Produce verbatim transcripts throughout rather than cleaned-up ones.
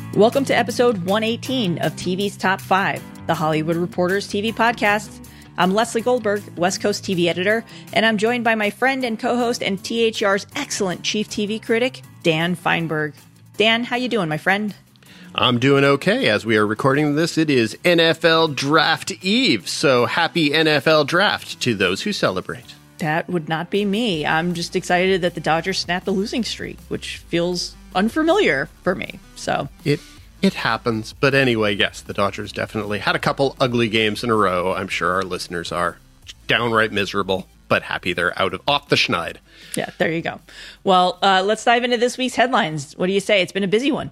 Welcome to episode one eighteen of T V's Top five, the Hollywood Reporter's T V podcast. I'm Leslie Goldberg, West Coast T V editor, and I'm joined by my friend and co-host and T H R's excellent chief T V critic, Dan Feinberg. Dan, how you doing, my friend? I'm doing okay. As we are recording this, it is N F L Draft Eve, so happy N F L Draft to those who celebrate. That would not be me. I'm just excited that the Dodgers snapped a losing streak, which feels unfamiliar for me. So it it happens. But anyway, yes, the Dodgers definitely had a couple ugly games in a row. I'm sure our listeners are downright miserable, but happy they're out of off the schneid. Yeah, there you go. Well, uh, let's dive into this week's headlines. What do you say? It's been a busy one.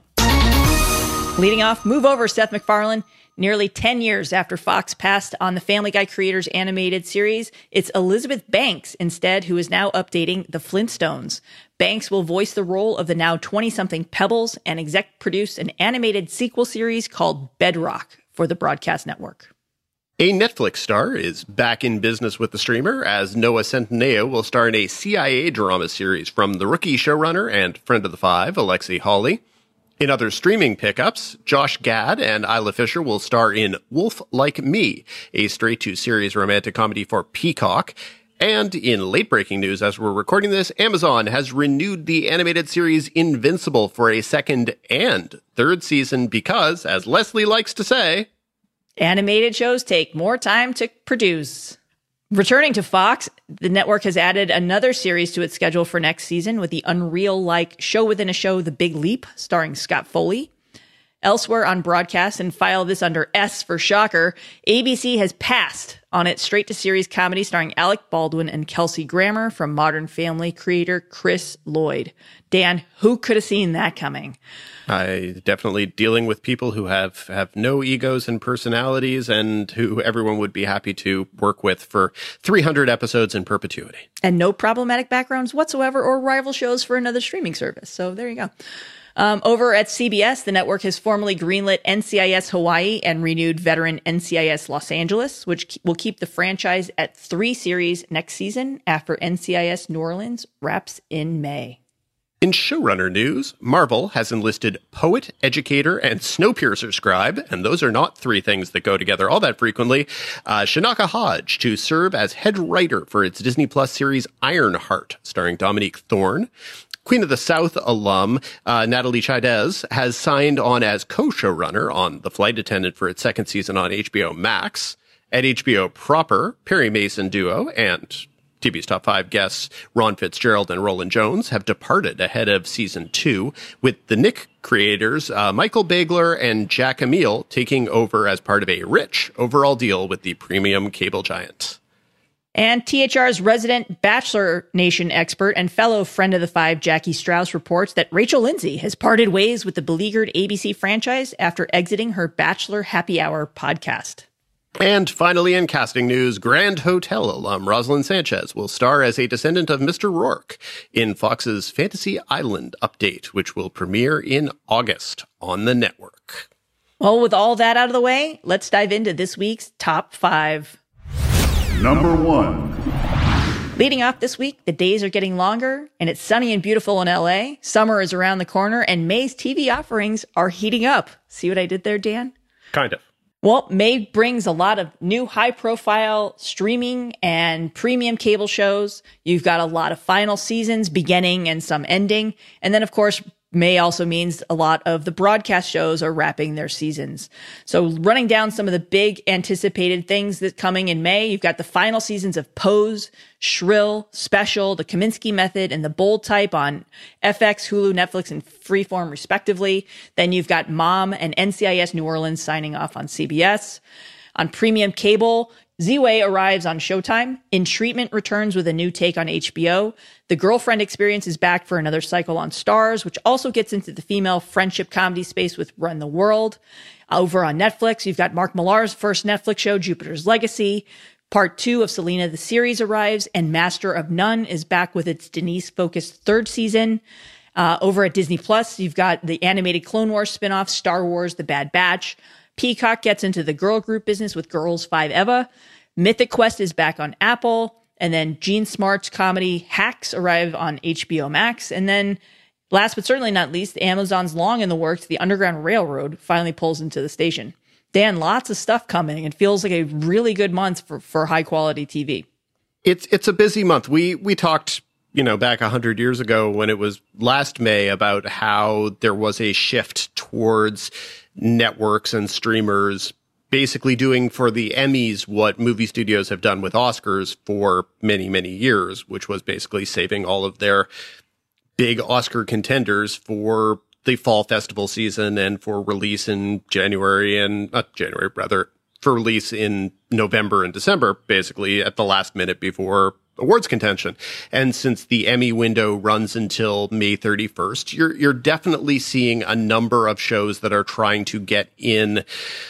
Leading off, move over, Seth MacFarlane. Nearly ten years after Fox passed on the Family Guy creators' animated series, it's Elizabeth Banks instead who is now updating The Flintstones. Banks will voice the role of the now twenty-something Pebbles and exec produce an animated sequel series called Bedrock for the broadcast network. A Netflix star is back in business with the streamer, as Noah Centineo will star in a C I A drama series from the Rookie showrunner and friend of the five, Alexi Hawley. In other streaming pickups, Josh Gad and Isla Fisher will star in Wolf Like Me, a straight-to-series romantic comedy for Peacock. And in late-breaking news, as we're recording this, Amazon has renewed the animated series Invincible for a second and third season because, as Leslie likes to say, animated shows take more time to produce. Returning to Fox, the network has added another series to its schedule for next season with the Unreal-like show within a show, The Big Leap, starring Scott Foley. Elsewhere on broadcast, and file this under S for shocker, A B C has passed on its straight-to-series comedy starring Alec Baldwin and Kelsey Grammer from Modern Family creator Chris Lloyd. Dan, who could have seen that coming? I definitely dealing with people who have, have no egos and personalities and who everyone would be happy to work with for three hundred episodes in perpetuity. And no problematic backgrounds whatsoever or rival shows for another streaming service. So there you go. Um, over at C B S, the network has formally greenlit N C I S Hawaii and renewed veteran N C I S Los Angeles, which will keep the franchise at three series next season after N C I S New Orleans wraps in May. In showrunner news, Marvel has enlisted poet, educator, and Snowpiercer scribe, and those are not three things that go together all that frequently, uh, Shanaka Hodge to serve as head writer for its Disney Plus series Ironheart, starring Dominique Thorne. Queen of the South alum uh, Natalie Chaidez has signed on as co-showrunner on The Flight Attendant for its second season on H B O Max. At H B O proper, Perry Mason duo and T V's top five guests Ron Fitzgerald and Roland Jones have departed ahead of season two, with the Nick creators uh, Michael Bagler and Jack Emile taking over as part of a rich overall deal with the premium cable giant. And T H R's resident Bachelor Nation expert and fellow friend of the five, Jackie Strauss, reports that Rachel Lindsay has parted ways with the beleaguered A B C franchise after exiting her Bachelor Happy Hour podcast. And finally, in casting news, Grand Hotel alum Rosalind Sanchez will star as a descendant of Mister Rourke in Fox's Fantasy Island update, which will premiere in August on the network. Well, with all that out of the way, let's dive into this week's top five. Number one. Leading off this week, the days are getting longer, and it's sunny and beautiful in L A. Summer is around the corner, and May's T V offerings are heating up. See what I did there, Dan? Kind of. Well, May brings a lot of new high-profile streaming and premium cable shows. You've got a lot of final seasons beginning and some ending. And then, of course, May also means a lot of the broadcast shows are wrapping their seasons. So running down some of the big anticipated things that coming in May, you've got the final seasons of Pose, Shrill, Special, The Kaminsky Method, and The Bold Type on F X, Hulu, Netflix, and Freeform, respectively. Then you've got Mom and N C I S New Orleans signing off on C B S. On premium cable, Z-Way arrives on Showtime. In Treatment returns with a new take on H B O. The Girlfriend Experience is back for another cycle on Starz, which also gets into the female friendship comedy space with Run the World. Over on Netflix, you've got Mark Millar's first Netflix show, Jupiter's Legacy. Part two of Selena the series arrives, and Master of None is back with its Denise-focused third season. Uh, over at Disney Plus, you've got the animated Clone Wars spinoff, Star Wars The Bad Batch. Peacock gets into the girl group business with Girls Five Eva. Mythic Quest is back on Apple. And then Gene Smart's comedy Hacks arrive on H B O Max. And then Last but certainly not least, Amazon's long in the works, the Underground Railroad finally pulls into the station. Dan, lots of stuff coming, and feels like a really good month for, for high quality T V. It's it's a busy month. We we talked, you know, back a hundred years ago when it was last May about how there was a shift towards networks and streamers basically doing for the Emmys what movie studios have done with Oscars for many, many years, which was basically saving all of their big Oscar contenders for the fall festival season and for release in January and not January, rather for release in November and December, basically at the last minute before awards contention. And since the Emmy window runs until May thirty-first, you're, you're definitely seeing a number of shows that are trying to get in,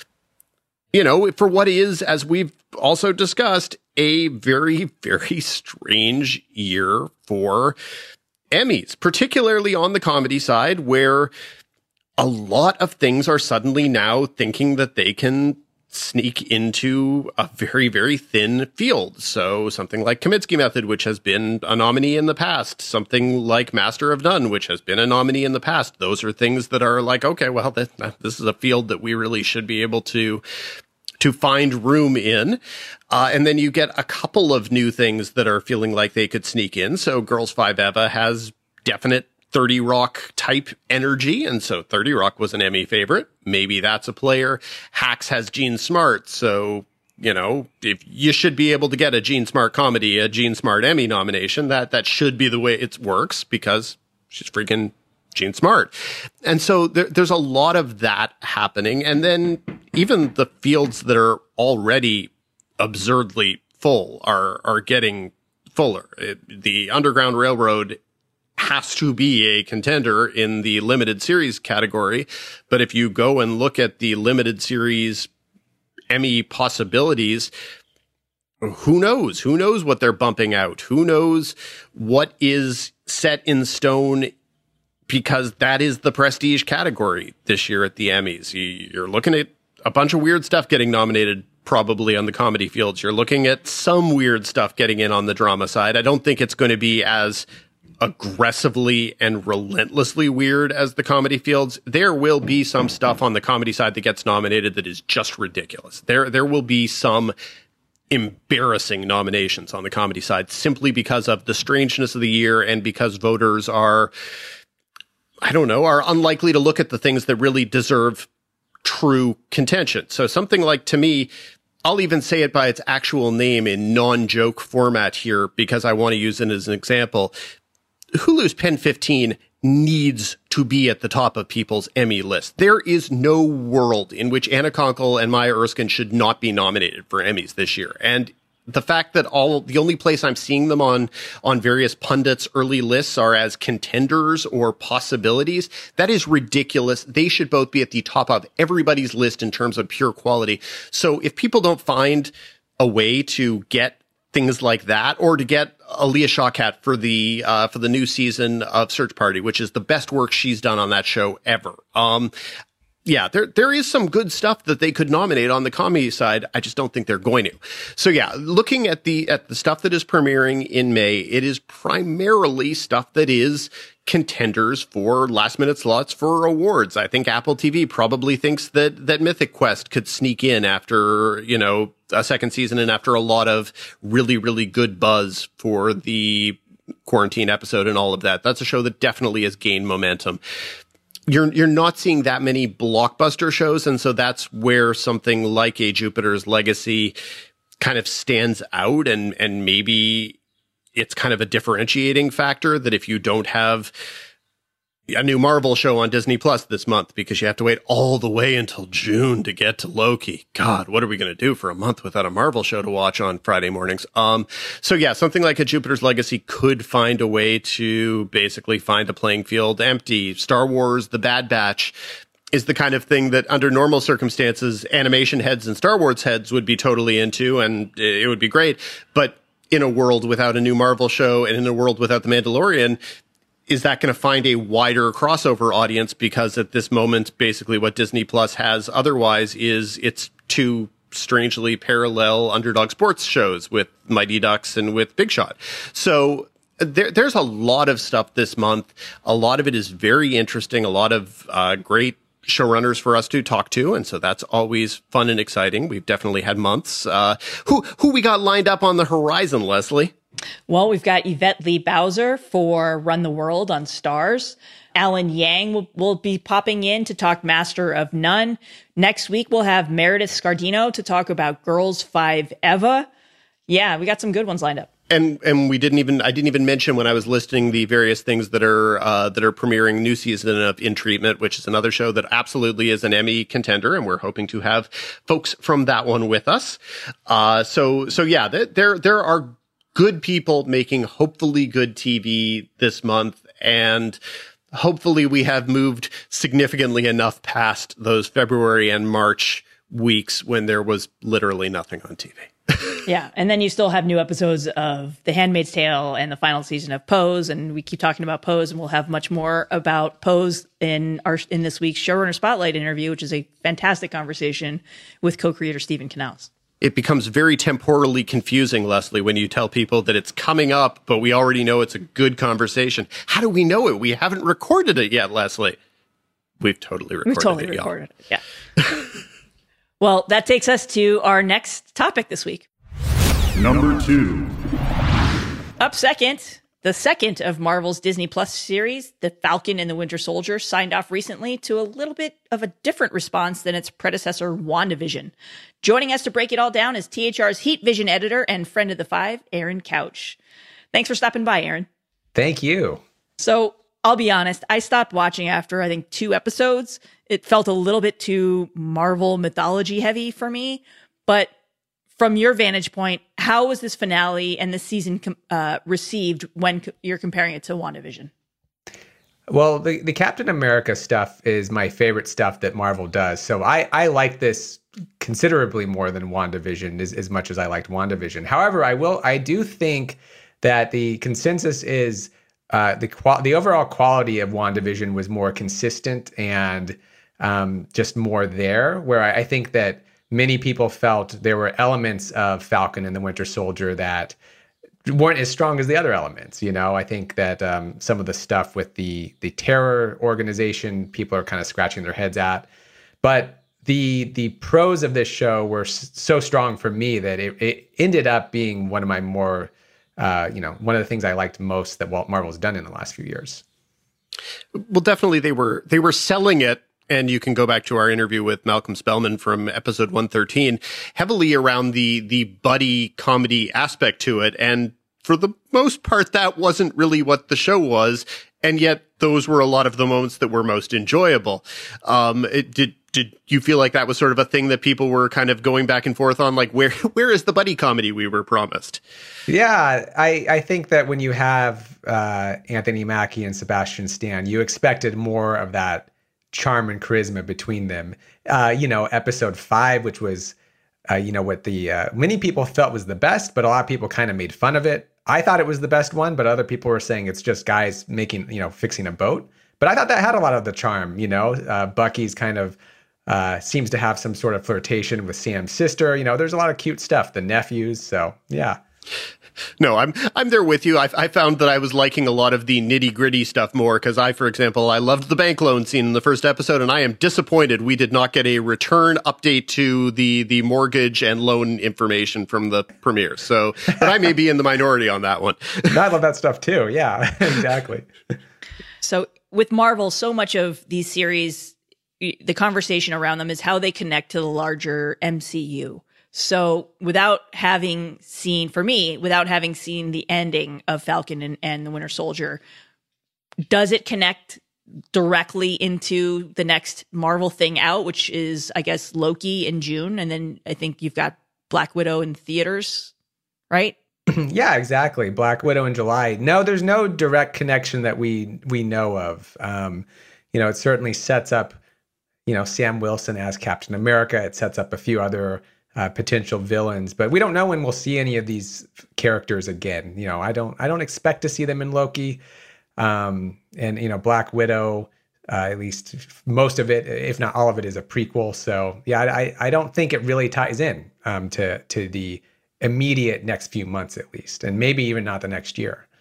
you know, for what is, as we've also discussed, a very, very strange year for Emmys, particularly on the comedy side, where a lot of things are suddenly now thinking that they can sneak into a very, very thin field. So something like Kominsky Method, which has been a nominee in the past, something like Master of None, which has been a nominee in the past. Those are things that are like, okay, well, this, this is a field that we really should be able to to find room in. Uh, and then you get a couple of new things that are feeling like they could sneak in. So Girls Five Eva has definite thirty Rock type energy. And so thirty Rock was an Emmy favorite. Maybe that's a player. Hacks has Gene Smart. So, you know, if you should be able to get a Gene Smart comedy, a Gene Smart Emmy nomination, that, that should be the way it works because she's freaking Gene Smart. And so there, there's a lot of that happening. And then even the fields that are already absurdly full are, are getting fuller. It, the Underground Railroad has to be a contender in the limited series category. But if you go and look at the limited series Emmy possibilities, who knows? Who knows what they're bumping out? Who knows what is set in stone? Because that is the prestige category this year at the Emmys. You're looking at a bunch of weird stuff getting nominated probably on the comedy fields. You're looking at some weird stuff getting in on the drama side. I don't think it's going to be as aggressively and relentlessly weird as the comedy fields. There will be some stuff on the comedy side that gets nominated that is just ridiculous. There, there will be some embarrassing nominations on the comedy side simply because of the strangeness of the year and because voters are, I don't know, are unlikely to look at the things that really deserve true contention. So something like, to me, I'll even say it by its actual name in non-joke format here because I want to use it as an example. Hulu's Pen fifteen needs to be at the top of people's Emmy list. There is no world in which Anna Konkle and Maya Erskine should not be nominated for Emmys this year. And the fact that all the only place I'm seeing them on on various pundits' early lists are as contenders or possibilities, that is ridiculous. They should both be at the top of everybody's list in terms of pure quality. So if people don't find a way to get things like that, or to get Aaliyah Shawkat for the uh, for the new season of Search Party, which is the best work she's done on that show ever. Um, Yeah, there there is some good stuff that they could nominate on the comedy side. I just don't think they're going to. So yeah, looking at the at the stuff that is premiering in May, it is primarily stuff that is contenders for last minute slots for awards. I think Apple T V probably thinks that that Mythic Quest could sneak in after, you know, a second season and after a lot of really, really good buzz for the quarantine episode and all of that. That's a show that definitely has gained momentum. You're you're not seeing that many blockbuster shows, and so that's where something like a Jupiter's Legacy kind of stands out, and and maybe it's kind of a differentiating factor that if you don't have a new Marvel show on Disney Plus this month because you have to wait all the way until June to get to Loki. God, what are we going to do for a month without a Marvel show to watch on Friday mornings? Um, so yeah, something like a Jupiter's Legacy could find a way to basically find the playing field empty. Star Wars: The Bad Batch is the kind of thing that under normal circumstances, animation heads and Star Wars heads would be totally into, and it would be great. But in a world without a new Marvel show and in a world without The Mandalorian, is that going to find a wider crossover audience? Because at this moment, basically what Disney Plus has otherwise is its two strangely parallel underdog sports shows with Mighty Ducks and with Big Shot. So There, there's a lot of stuff this month. A lot of it is very interesting. A lot of uh, great showrunners for us to talk to, and so that's always fun and exciting. We've definitely had months. Uh, who who we got lined up on the horizon, Leslie? Well, we've got Yvette Lee Bowser for Run the World on Starz. Alan Yang will, will be popping in to talk Master of None. Next week, we'll have Meredith Scardino to talk about Girls Five Eva. Yeah, we got some good ones lined up. And and we didn't even I didn't even mention when I was listing the various things that are uh, that are premiering new season of In Treatment, which is another show that absolutely is an Emmy contender, and we're hoping to have folks from that one with us. Uh, so so yeah, there there are good people making hopefully good T V this month, and hopefully we have moved significantly enough past those February and March weeks when there was literally nothing on T V. Yeah, and then you still have new episodes of The Handmaid's Tale and the final season of Pose, and we keep talking about Pose, and we'll have much more about Pose in our in this week's Showrunner Spotlight interview, which is a fantastic conversation with co-creator Stephen Canals. It becomes very temporally confusing, Leslie, when you tell people that it's coming up, but we already know it's a good conversation. How do we know it? We haven't recorded it yet, Leslie. We've totally recorded We've totally it, recorded it, yeah. Well, that takes us to our next topic this week. Number two. Up second, the second of Marvel's Disney Plus series, The Falcon and the Winter Soldier, signed off recently to a little bit of a different response than its predecessor, WandaVision. Joining us to break it all down is T H R's Heat Vision editor and friend of the five, Aaron Couch. Thanks for stopping by, Aaron. Thank you. So I'll be honest, I stopped watching after, I think, two episodes. It felt a little bit too Marvel mythology heavy for me. But from your vantage point, how was this finale and this season uh, received when co- you're comparing it to WandaVision? Well, the, the Captain America stuff is my favorite stuff that Marvel does. So I, I like this considerably more than WandaVision, as, as much as I liked WandaVision. However, I will I do think that the consensus is uh, the qual- the overall quality of WandaVision was more consistent and um, just more there, where I, I think that many people felt there were elements of Falcon and the Winter Soldier that weren't as strong as the other elements. You know, I think that um, some of the stuff with the the terror organization, people are kind of scratching their heads at. But the the pros of this show were s- so strong for me that it, it ended up being one of my more, uh, you know, one of the things I liked most that Walt Marvel's done in the last few years. Well, definitely they were they were selling it. And you can go back to our interview with Malcolm Spellman from episode one thirteen, heavily around the the buddy comedy aspect to it. And for the most part, that wasn't really what the show was. And yet those were a lot of the moments that were most enjoyable. Um, it, did did you feel like that was sort of a thing that people were kind of going back and forth on? Like, where where is the buddy comedy we were promised? Yeah, I, I think that when you have uh, Anthony Mackie and Sebastian Stan, you expected more of that charm and charisma between them. Uh, you know, episode five, which was, uh, you know, what the uh, many people felt was the best, but a lot of people kind of made fun of it. I thought it was the best one, but other people were saying it's just guys making, you know, fixing a boat. But I thought that had a lot of the charm, you know. Uh, Bucky's kind of uh, seems to have some sort of flirtation with Sam's sister. You know, there's a lot of cute stuff, the nephews. So, yeah. No, I'm I'm there with you. I, I found that I was liking a lot of the nitty gritty stuff more because I, for example, I loved the bank loan scene in the first episode, and I am disappointed we did not get a return update to the the mortgage and loan information from the premiere. So, but I may be in the minority on that one. I love that stuff too. Yeah, exactly. So with Marvel, so much of these series, the conversation around them is how they connect to the larger M C U. So without having seen, for me, without having seen the ending of Falcon and, and the Winter Soldier, does it connect directly into the next Marvel thing out, which is, I guess, Loki in June? And then I think you've got Black Widow in theaters, right? Yeah, exactly. Black Widow in July. No, there's no direct connection that we we know of. Um, you know, it certainly sets up, you know, Sam Wilson as Captain America. It sets up a few other Uh, potential villains, but we don't know when we'll see any of these characters again. You know, I don't, I don't expect to see them in Loki, um, and you know, Black Widow. Uh, at least most of it, if not all of it, is a prequel. So yeah, I, I don't think it really ties in um, to to the immediate next few months, at least, and maybe even not the next year.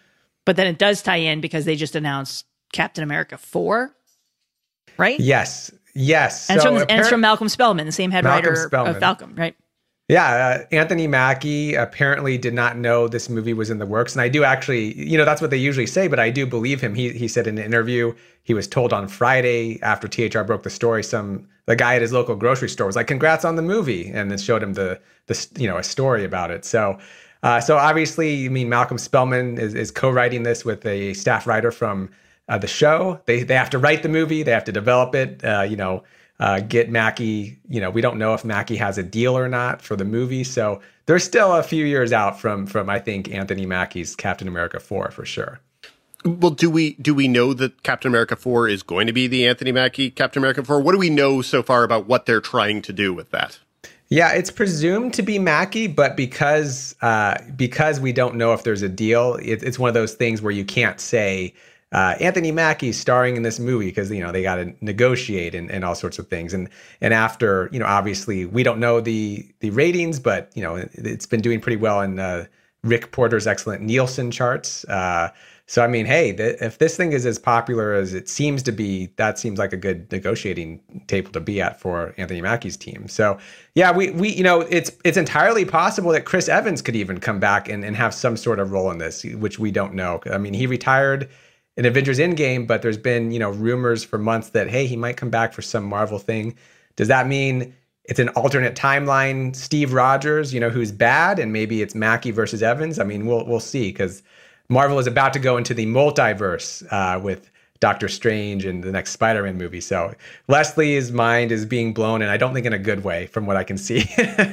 But then it does tie in because they just announced Captain America four, right? Yes. Yes. And, so from, and it's from Malcolm Spellman, the same head Malcolm writer Spellman. of Falcon, right? Yeah, uh, Anthony Mackie apparently did not know this movie was in the works. And I do actually, you know, that's what they usually say, but I do believe him. He he said in an interview, he was told on Friday after T H R broke the story, some the guy at his local grocery store was like, "Congrats on the movie," and then showed him the the you know a story about it. So, uh, so obviously, I mean, Malcolm Spellman is is co-writing this with a staff writer from uh, the show. They they have to write the movie, they have to develop it. Uh, you know. Uh, get Mackie, you know, we don't know if Mackie has a deal or not for the movie. So there's still a few years out from, from I think, Anthony Mackie's Captain America four for sure. Well, do we do we know that Captain America four is going to be the Anthony Mackie Captain America four? What do we know so far about what they're trying to do with that? Yeah, it's presumed to be Mackie, but because uh, because we don't know if there's a deal, it, it's one of those things where you can't say, Uh, Anthony Mackie starring in this movie because, you know, they got to negotiate and, and all sorts of things. And and after, you know, obviously we don't know the the ratings, but, you know, it, it's been doing pretty well in uh, Rick Porter's excellent Nielsen charts. Uh, so, I mean, hey, th- if this thing is as popular as it seems to be, that seems like a good negotiating table to be at for Anthony Mackie's team. So, yeah, we, we you know, it's it's entirely possible that Chris Evans could even come back and, and have some sort of role in this, which we don't know. I mean, he retired in Avengers Endgame, but there's been, you know, rumors for months that, hey, he might come back for some Marvel thing. Does that mean it's an alternate timeline Steve Rogers, you know, who's bad, and maybe it's Mackie versus Evans? I mean, we'll we'll see, because Marvel is about to go into the multiverse uh, with Doctor Strange and the next Spider-Man movie. So Leslie's mind is being blown, and I don't think in a good way from what I can see.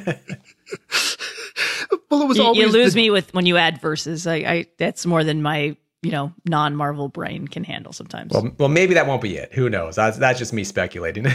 Well, it was you, always you lose the- me with when you add verses. I, I that's more than my you know, non-Marvel brain can handle sometimes. Well, well, maybe that won't be it. Who knows? That's that's just me speculating.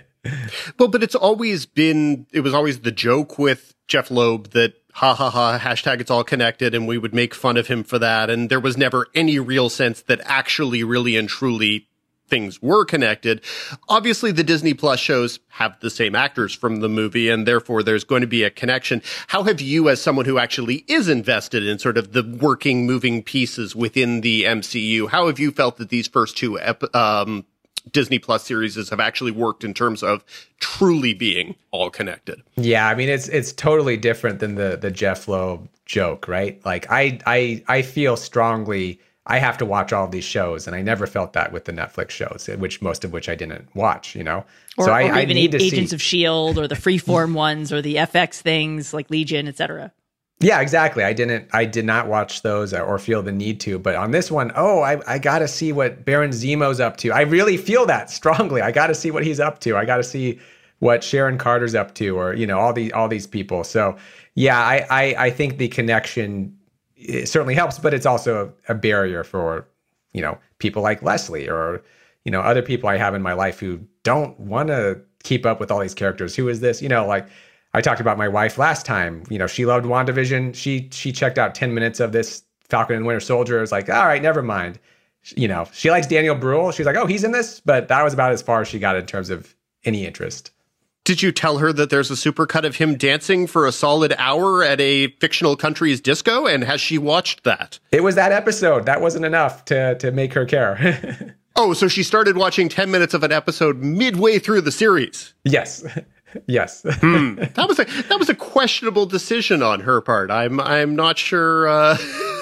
Well, but it's always been, it was always the joke with Jeff Loeb that, ha ha ha, hashtag it's all connected, and we would make fun of him for that. And there was never any real sense that actually, really and truly things were connected. Obviously, the Disney Plus shows have the same actors from the movie, and therefore there's going to be a connection. How have you, as someone who actually is invested in sort of the working, moving pieces within the M C U, how have you felt that these first two ep- um, Disney Plus series have actually worked in terms of truly being all connected? Yeah, I mean, it's it's totally different than the the Jeff Loeb joke, right? Like, I I I feel strongly I have to watch all of these shows, and I never felt that with the Netflix shows, which most of which I didn't watch, you know? Or, so I, or I even need to Agents see. of S H I E L D or the Freeform ones or the F X things like Legion, et cetera. Yeah, exactly. I didn't, I did not watch those or feel the need to, but on this one, oh, I, I got to see what Baron Zemo's up to. I really feel that strongly. I got to see what he's up to. I got to see what Sharon Carter's up to, or, you know, all these, all these people. So yeah, I, I, I think the connection, it certainly helps, but it's also a, a barrier for, you know, people like Leslie or, you know, other people I have in my life who don't want to keep up with all these characters. Who is this? You know, like I talked about my wife last time, you know, she loved WandaVision. She, she checked out ten minutes of this Falcon and Winter Soldier. It was like, all right, never mind. You know, she likes Daniel Bruhl. She's like, oh, he's in this, but that was about as far as she got in terms of any interest. Did you tell her that there's a supercut of him dancing for a solid hour at a fictional country's disco? And has she watched that? It was that episode. That wasn't enough to to make her care. Oh, so she started watching ten minutes of an episode midway through the series. Yes. Yes. hmm. That was a that was a questionable decision on her part. I'm I'm not sure. Uh...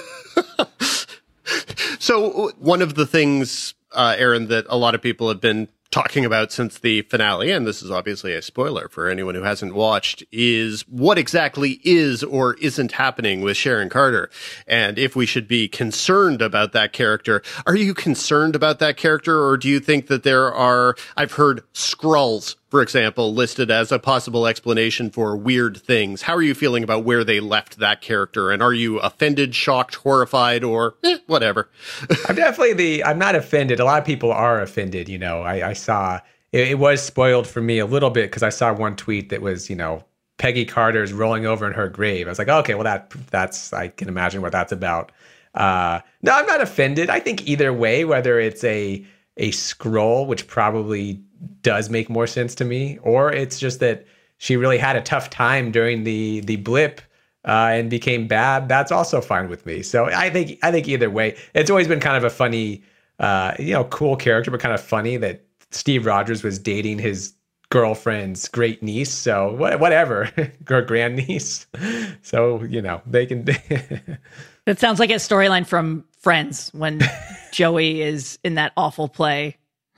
So one of the things, uh, Aaron, that a lot of people have been talking about since the finale, and this is obviously a spoiler for anyone who hasn't watched, is what exactly is or isn't happening with Sharon Carter, and if we should be concerned about that character. Are you concerned about that character, or do you think that there are, I've heard Skrulls, for example, listed as a possible explanation for weird things. How are you feeling about where they left that character? And are you offended, shocked, horrified, or eh, whatever? I'm definitely the, I'm not offended. A lot of people are offended. You know, I, I saw, it, it was spoiled for me a little bit because I saw one tweet that was, you know, Peggy Carter's rolling over in her grave. I was like, okay, well, that that's, I can imagine what that's about. Uh, no, I'm not offended. I think either way, whether it's a, a Skrull, which probably does make more sense to me, or it's just that she really had a tough time during the the blip uh, and became bad, that's also fine with me. So I think I think either way, it's always been kind of a funny, uh, you know, cool character, but kind of funny that Steve Rogers was dating his girlfriend's great niece. So what, whatever, her grandniece. So, you know, they can. That sounds like a storyline from Friends when Joey is in that awful play.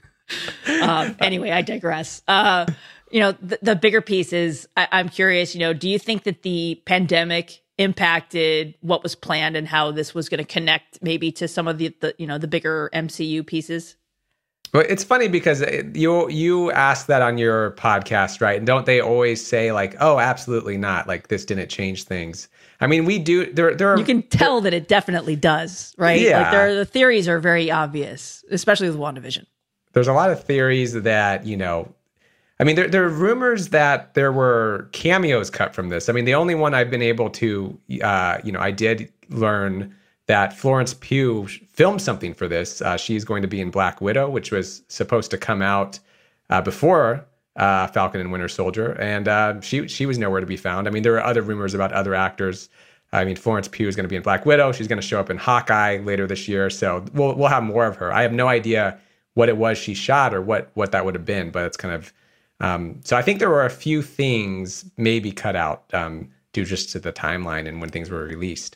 Um, anyway, I digress. Uh, you know, the, the bigger piece is I, I'm curious, you know, do you think that the pandemic impacted what was planned and how this was going to connect maybe to some of the, the, you know, the bigger M C U pieces? Well, it's funny because you you asked that on your podcast, right? And don't they always say like, "Oh, absolutely not. Like this didn't change things." I mean, we do. There, there. Are, you can tell that it definitely does, right? Yeah. Like there, the theories are very obvious, especially with WandaVision. There's a lot of theories that you know. I mean, there there are rumors that there were cameos cut from this. I mean, the only one I've been able to, uh, you know, I did learn that Florence Pugh filmed something for this. Uh, she's going to be in Black Widow, which was supposed to come out uh, before uh, Falcon and Winter Soldier, and uh, she she was nowhere to be found. I mean, there are other rumors about other actors. I mean, Florence Pugh is going to be in Black Widow. She's going to show up in Hawkeye later this year, so we'll we'll have more of her. I have no idea what it was she shot or what what that would have been, but it's kind of um, so. I think there were a few things maybe cut out um, due just to the timeline and when things were released.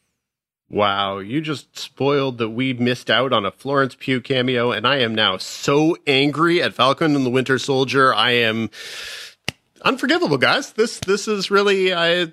Wow, you just spoiled that we missed out on a Florence Pugh cameo, and I am now so angry at Falcon and the Winter Soldier. I am unforgivable, guys. This this is really, I,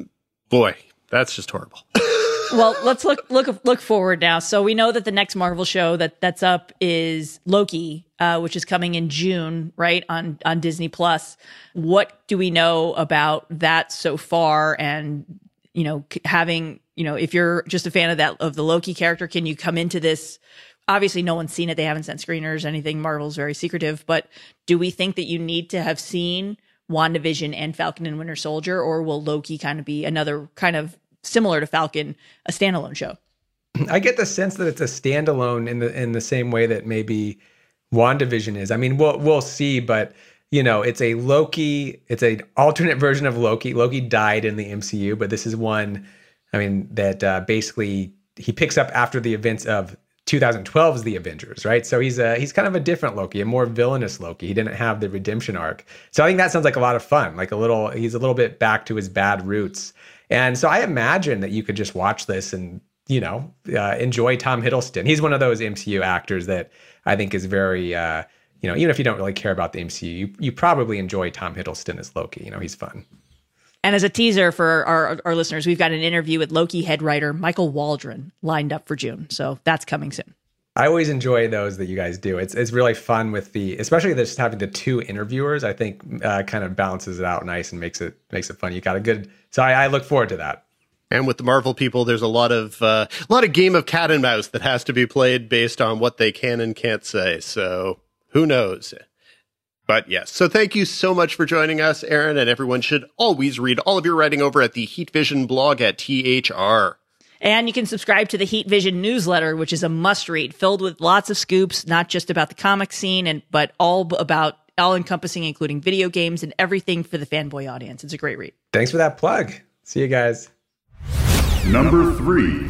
boy, that's just horrible. Well, let's look look look forward now. So we know that the next Marvel show that that's up is Loki, uh, which is coming in June, right on on Disney Plus. What do we know about that so far? And you know, having, you know, if you're just a fan of that, of the Loki character, can you come into this? Obviously, no one's seen it. They haven't sent screeners or anything. Marvel's very secretive. But do we think that you need to have seen WandaVision and Falcon and Winter Soldier, or will Loki kind of be another kind of similar to Falcon, a standalone show? I get the sense that it's a standalone in the in the same way that maybe WandaVision is. I mean, we'll we'll see, but you know, it's a Loki, it's an alternate version of Loki. Loki died in the M C U, but this is one, I mean, that uh, basically he picks up after the events of two thousand twelve's The Avengers, right? So he's a, he's kind of a different Loki, a more villainous Loki. He didn't have the redemption arc. So I think that sounds like a lot of fun, like a little, he's a little bit back to his bad roots. And so I imagine that you could just watch this and, you know, uh, enjoy Tom Hiddleston. He's one of those M C U actors that I think is very, uh, you know, even if you don't really care about the M C U, you, you probably enjoy Tom Hiddleston as Loki. You know, he's fun. And as a teaser for our, our listeners, we've got an interview with Loki head writer Michael Waldron lined up for June. So that's coming soon. I always enjoy those that you guys do. It's it's really fun with the, especially just having the two interviewers, I think uh, kind of balances it out nice and makes it makes it fun. You got a good, so I, I look forward to that. And with the Marvel people, there's a lot of uh, a lot of game of cat and mouse that has to be played based on what they can and can't say. So who knows? But yes, so thank you so much for joining us, Aaron, and everyone should always read all of your writing over at the Heat Vision blog at T H R. And you can subscribe to the Heat Vision newsletter, which is a must-read, filled with lots of scoops, not just about the comic scene, and but all about, all-encompassing, including video games and everything for the fanboy audience. It's a great read. Thanks for that plug. See you guys. Number three.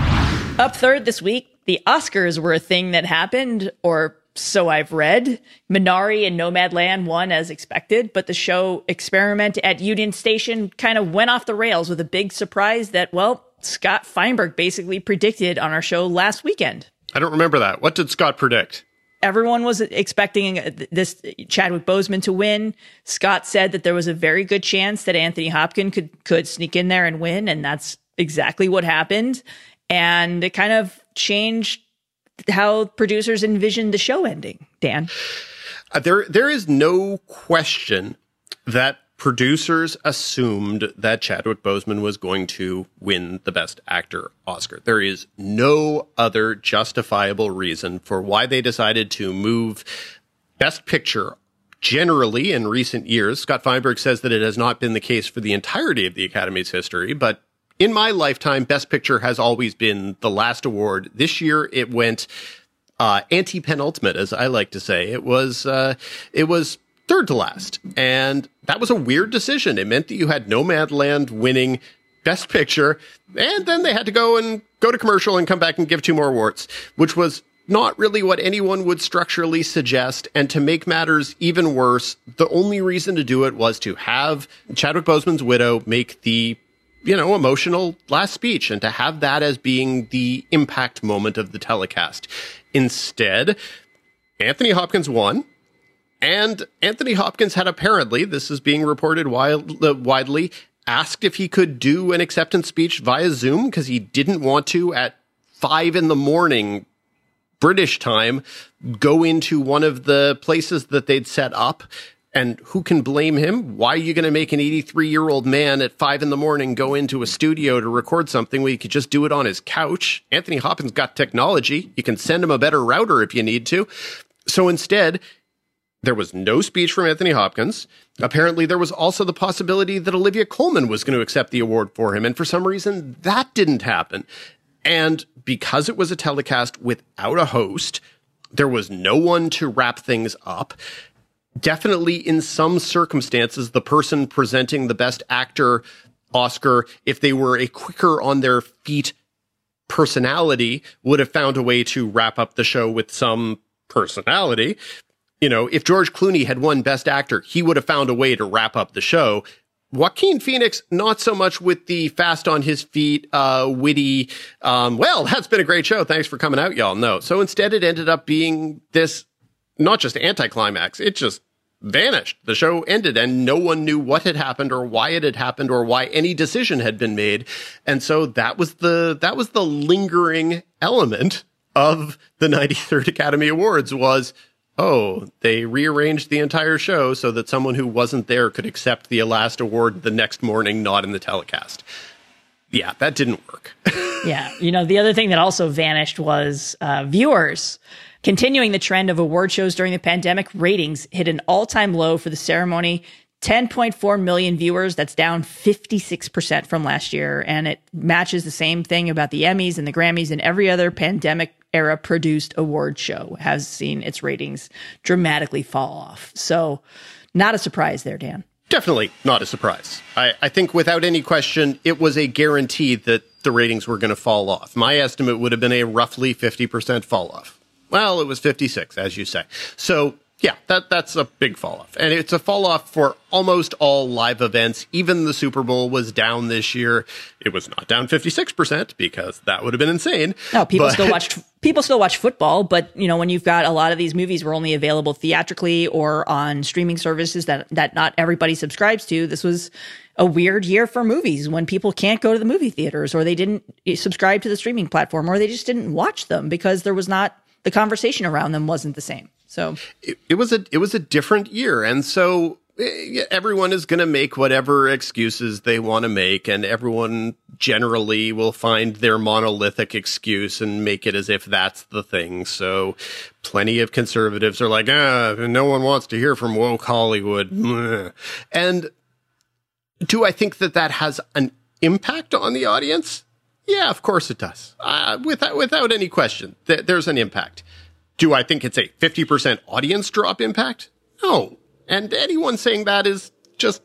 Up third this week, the Oscars were a thing that happened, or so I've read. Minari and Nomadland won as expected, but the show Experiment at Union Station kind of went off the rails with a big surprise that, well, Scott Feinberg basically predicted on our show last weekend. I don't remember that. What did Scott predict? Everyone was expecting this Chadwick Boseman to win. Scott said that there was a very good chance that Anthony Hopkins could could sneak in there and win, and that's exactly what happened. And it kind of changed how producers envisioned the show ending. Dan? Uh, there, there is no question that producers assumed that Chadwick Boseman was going to win the Best Actor Oscar. There is no other justifiable reason for why they decided to move Best Picture. Generally, in recent years, Scott Feinberg says that it has not been the case for the entirety of the Academy's history, but in my lifetime, Best Picture has always been the last award. This year, it went uh, anti-penultimate, as I like to say. It was uh, it was third to last, and that was a weird decision. It meant that you had Nomadland winning Best Picture, and then they had to go and go to commercial and come back and give two more awards, which was not really what anyone would structurally suggest. And to make matters even worse, the only reason to do it was to have Chadwick Boseman's widow make the, you know, emotional last speech and to have that as being the impact moment of the telecast. Instead, Anthony Hopkins won. And Anthony Hopkins had apparently, this is being reported wild, uh, widely, asked if he could do an acceptance speech via Zoom because he didn't want to, at five in the morning British time, go into one of the places that they'd set up. And who can blame him? Why are you going to make an eighty-three-year-old man at five in the morning go into a studio to record something when he could just do it on his couch? Anthony Hopkins got technology. You can send him a better router if you need to. So instead, there was no speech from Anthony Hopkins. Apparently, there was also the possibility that Olivia Colman was going to accept the award for him. And for some reason, that didn't happen. And because it was a telecast without a host, there was no one to wrap things up. Definitely in some circumstances, the person presenting the Best Actor Oscar, if they were a quicker on their feet personality, would have found a way to wrap up the show with some personality. You know, if George Clooney had won Best Actor, he would have found a way to wrap up the show. Joaquin Phoenix, not so much with the fast on his feet, uh, witty, um, well, that's been a great show. Thanks for coming out, y'all. No. So instead, it ended up being this, not just anticlimax, it just vanished. The show ended and no one knew what had happened or why it had happened or why any decision had been made. And so that was the, that was the lingering element of the ninety-third Academy Awards was, oh, they rearranged the entire show so that someone who wasn't there could accept the last award the next morning, not in the telecast. Yeah, that didn't work. Yeah. You know, the other thing that also vanished was uh, viewers. Continuing the trend of award shows during the pandemic, ratings hit an all-time low for the ceremony. ten point four million viewers. That's down fifty-six percent from last year. And it matches the same thing about the Emmys and the Grammys and every other pandemic era produced award show has seen its ratings dramatically fall off. So not a surprise there, Dan. Definitely not a surprise. I, I think without any question, it was a guarantee that the ratings were going to fall off. My estimate would have been a roughly fifty percent fall off. Well, it was fifty-six, as you say. So yeah, that that's a big fall off. And it's a fall off for almost all live events. Even the Super Bowl was down this year. It was not down fifty-six percent because that would have been insane. No, people but- still watch people still watch football, but you know, when you've got a lot of these movies were only available theatrically or on streaming services that that not everybody subscribes to, this was a weird year for movies when people can't go to the movie theaters or they didn't subscribe to the streaming platform or they just didn't watch them because there was not the conversation around them wasn't the same. So it, it was a it was a different year, and so eh, everyone is going to make whatever excuses they want to make, and everyone generally will find their monolithic excuse and make it as if that's the thing. So plenty of conservatives are like, ah, no one wants to hear from woke Hollywood, and do I think that that has an impact on the audience? Yeah, of course it does. Uh, without without any question, th- there's an impact. Do I think it's a fifty percent audience drop impact? No. And anyone saying that is just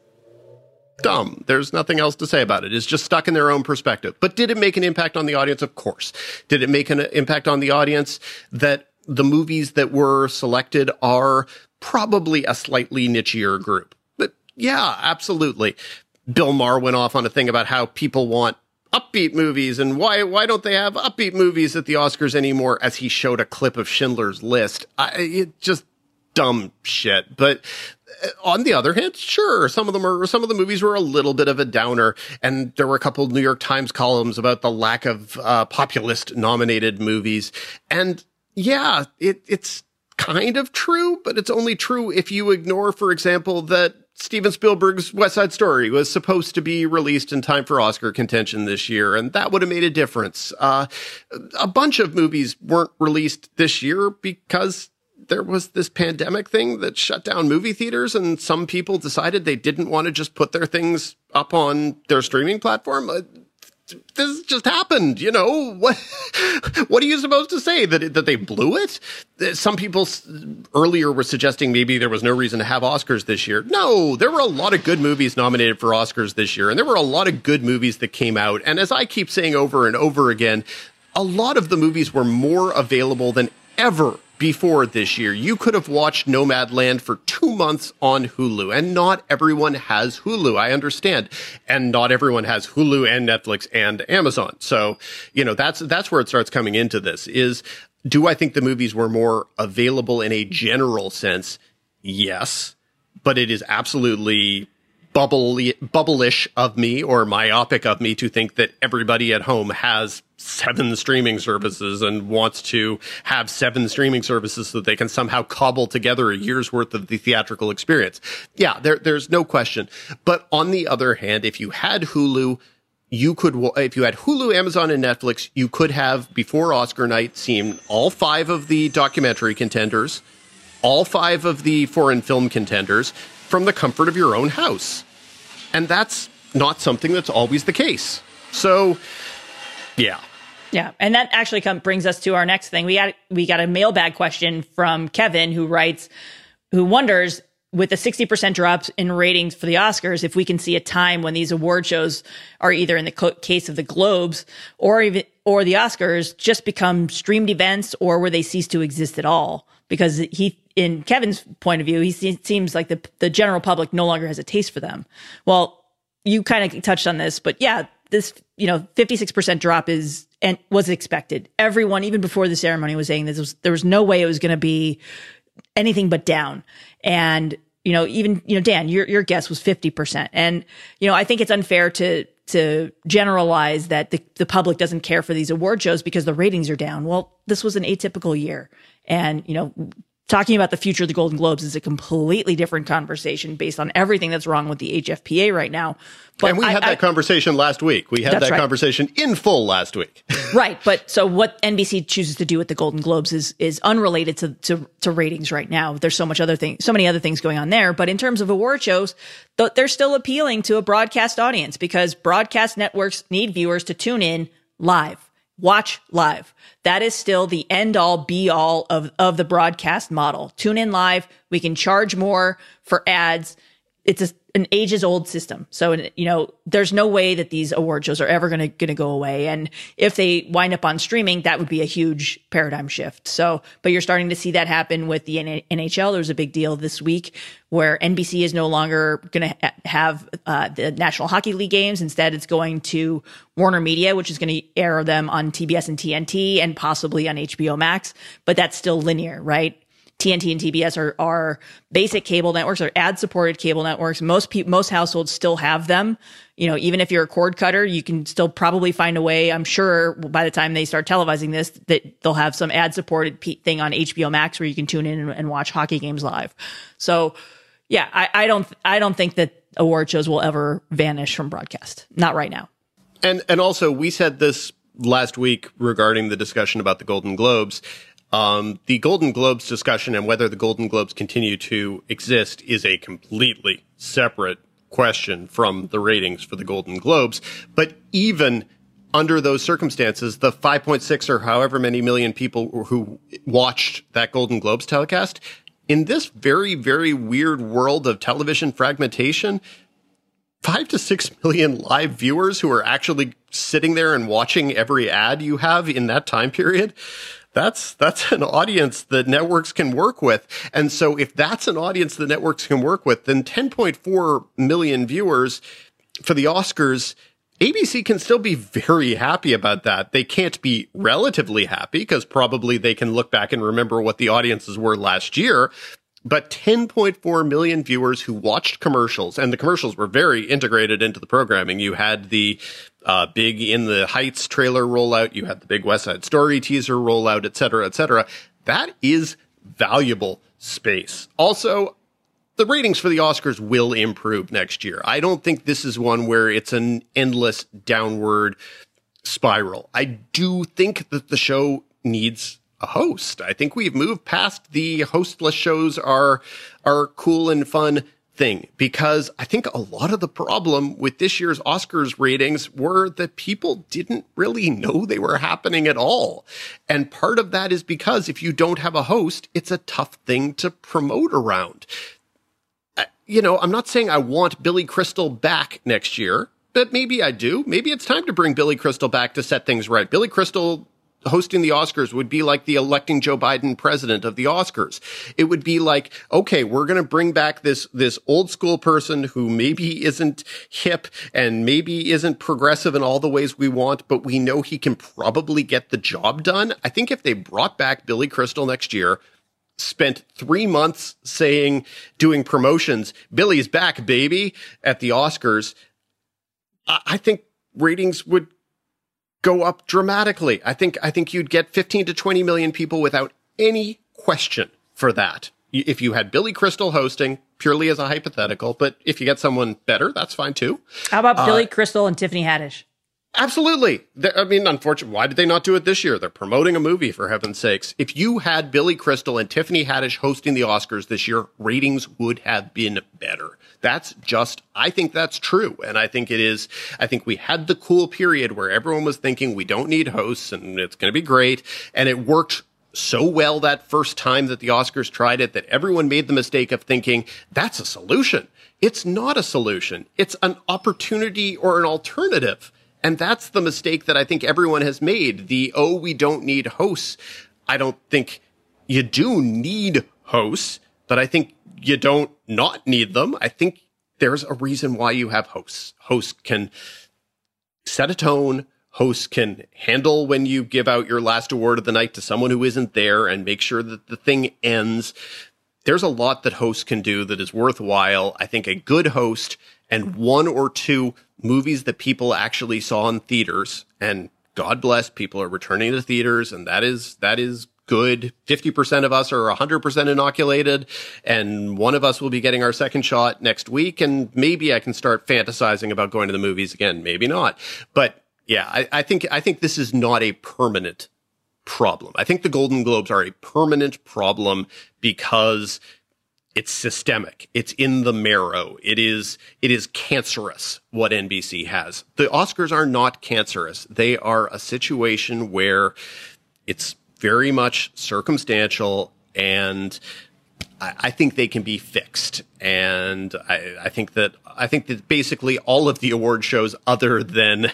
dumb. There's nothing else to say about it. It's just stuck in their own perspective. But did it make an impact on the audience? Of course. Did it make an impact on the audience that the movies that were selected are probably a slightly nichier group? But yeah, absolutely. Bill Maher went off on a thing about how people want upbeat movies and why why don't they have upbeat movies at the Oscars anymore, as he showed a clip of Schindler's List. I, it just dumb shit. But on the other hand, sure, some of them are some of the movies were a little bit of a downer, and there were a couple of New York Times columns about the lack of uh, populist nominated movies. And yeah, it, it's kind of true, but it's only true if you ignore, for example, that Steven Spielberg's West Side Story was supposed to be released in time for Oscar contention this year, and that would have made a difference. Uh, a bunch of movies weren't released this year because there was this pandemic thing that shut down movie theaters, and some people decided they didn't want to just put their things up on their streaming platform. Uh, this just happened, you know, what, what are you supposed to say? That, that they blew it? Some people earlier were suggesting maybe there was no reason to have Oscars this year. No, there were a lot of good movies nominated for Oscars this year, and there were a lot of good movies that came out. And as I keep saying over and over again, a lot of the movies were more available than ever before this year. You could have watched Nomadland for two months on Hulu, and not everyone has Hulu. I understand. And not everyone has Hulu and Netflix and Amazon. So, you know, that's, that's where it starts coming into this is, do I think the movies were more available in a general sense? Yes, but it is absolutely bubbly, bubblish of me or myopic of me to think that everybody at home has seven streaming services and wants to have seven streaming services so that they can somehow cobble together a year's worth of the theatrical experience. Yeah, there, there's no question. But on the other hand, if you had Hulu, you could, if you had Hulu, Amazon, and Netflix, you could have, before Oscar night, seen all five of the documentary contenders, all five of the foreign film contenders from the comfort of your own house. And that's not something that's always the case. So, yeah. Yeah, and that actually come, brings us to our next thing. We got we got a mailbag question from Kevin who writes, who wonders, with a sixty percent drop in ratings for the Oscars, if we can see a time when these award shows are either in the co- case of the Globes or even or the Oscars just become streamed events, or where they cease to exist at all. Because he, in Kevin's point of view, he se- seems like the the general public no longer has a taste for them. Well, you kind of touched on this, but yeah, this, you know, fifty-six percent drop is and was expected. Everyone, even before the ceremony, was saying this was, there was no way it was going to be anything but down. And, you know, even, you know, Dan, your, your guess was fifty percent. And, you know, I think it's unfair to, to generalize that the, the public doesn't care for these award shows because the ratings are down. Well, this was an atypical year. And, you know, talking about the future of the Golden Globes is a completely different conversation based on everything that's wrong with the H F P A right now. But and we I, had that I, conversation last week. We had that right. conversation in full last week. Right. But so what N B C chooses to do with the Golden Globes is is unrelated to, to, to ratings right now. There's so much other thing, so many other things going on there. But in terms of award shows, th- they're still appealing to a broadcast audience because broadcast networks need viewers to tune in live. Watch live. That is still the end all be all of, of the broadcast model. Tune in live. We can charge more for ads. It's a, an ages old system. So, you know, there's no way that these award shows are ever going to going to go away. And if they wind up on streaming, that would be a huge paradigm shift. So, but you're starting to see that happen with the N H L. There was a big deal this week where N B C is no longer going to ha- have uh, the National Hockey League games. Instead, it's going to Warner Media, which is going to air them on T B S and T N T and possibly on H B O Max. But that's still linear, right? T N T and T B S are, are basic cable networks, are ad-supported cable networks. Most pe- most households still have them. You know, even if you're a cord cutter, you can still probably find a way. I'm sure by the time they start televising this, that they'll have some ad-supported pe- thing on H B O Max where you can tune in and, and watch hockey games live. So, yeah, I, I don't I don't think that award shows will ever vanish from broadcast. Not right now. And and also, we said this last week regarding the discussion about the Golden Globes. Um, the Golden Globes discussion and whether the Golden Globes continue to exist is a completely separate question from the ratings for the Golden Globes. But even under those circumstances, the five point six or however many million people who watched that Golden Globes telecast, in this very, very weird world of television fragmentation, five to six million live viewers who are actually sitting there and watching every ad you have in that time period. That's that's an audience that networks can work with. And so if that's an audience that networks can work with, then ten point four million viewers for the Oscars, A B C can still be very happy about that. They can't be relatively happy because probably they can look back and remember what the audiences were last year. But ten point four million viewers who watched commercials, and the commercials were very integrated into the programming. You had the uh, big In the Heights trailer rollout. You had the big West Side Story teaser rollout, et cetera, et cetera. That is valuable space. Also, the ratings for the Oscars will improve next year. I don't think this is one where it's an endless downward spiral. I do think that the show needs a host. I think we've moved past the hostless shows are are cool and fun thing, because I think a lot of the problem with this year's Oscars ratings were that people didn't really know they were happening at all. And part of that is because if you don't have a host, it's a tough thing to promote around. Uh, you know, I'm not saying I want Billy Crystal back next year, but maybe I do. Maybe it's time to bring Billy Crystal back to set things right. Billy Crystal hosting the Oscars would be like the electing Joe Biden president of the Oscars. It would be like, okay, we're going to bring back this, this old school person who maybe isn't hip and maybe isn't progressive in all the ways we want, but we know he can probably get the job done. I think if they brought back Billy Crystal next year, spent three months saying, doing promotions, Billy's back, baby, at the Oscars, I, I think ratings would go up dramatically. I think I think you'd get fifteen to twenty million people without any question for that. If you had Billy Crystal hosting, purely as a hypothetical, but if you get someone better, that's fine too. How about uh, Billy Crystal and Tiffany Haddish? Absolutely. I mean, unfortunately, why did they not do it this year? They're promoting a movie, for heaven's sakes. If you had Billy Crystal and Tiffany Haddish hosting the Oscars this year, ratings would have been better. That's just, I think that's true. And I think it is, I think we had the cool period where everyone was thinking we don't need hosts and it's going to be great. And it worked so well that first time that the Oscars tried it that everyone made the mistake of thinking that's a solution. It's not a solution. It's an opportunity or an alternative. And that's the mistake that I think everyone has made. The, oh, we don't need hosts. I don't think you do need hosts, but I think you don't not need them. I think there's a reason why you have hosts. Hosts can set a tone. Hosts can handle when you give out your last award of the night to someone who isn't there and make sure that the thing ends. There's a lot that hosts can do that is worthwhile. I think a good host and one or two movies that people actually saw in theaters, and God bless, people are returning to theaters, and that is that is good. fifty percent of us are one hundred percent inoculated, and one of us will be getting our second shot next week, and maybe I can start fantasizing about going to the movies again. Maybe not. But yeah, I, I think I think this is not a permanent problem. I think the Golden Globes are a permanent problem because it's systemic. It's in the marrow. It is, it is cancerous what N B C has. The Oscars are not cancerous. They are a situation where it's very much circumstantial, and I, I think they can be fixed. And I, I think that, I think that basically all of the award shows other than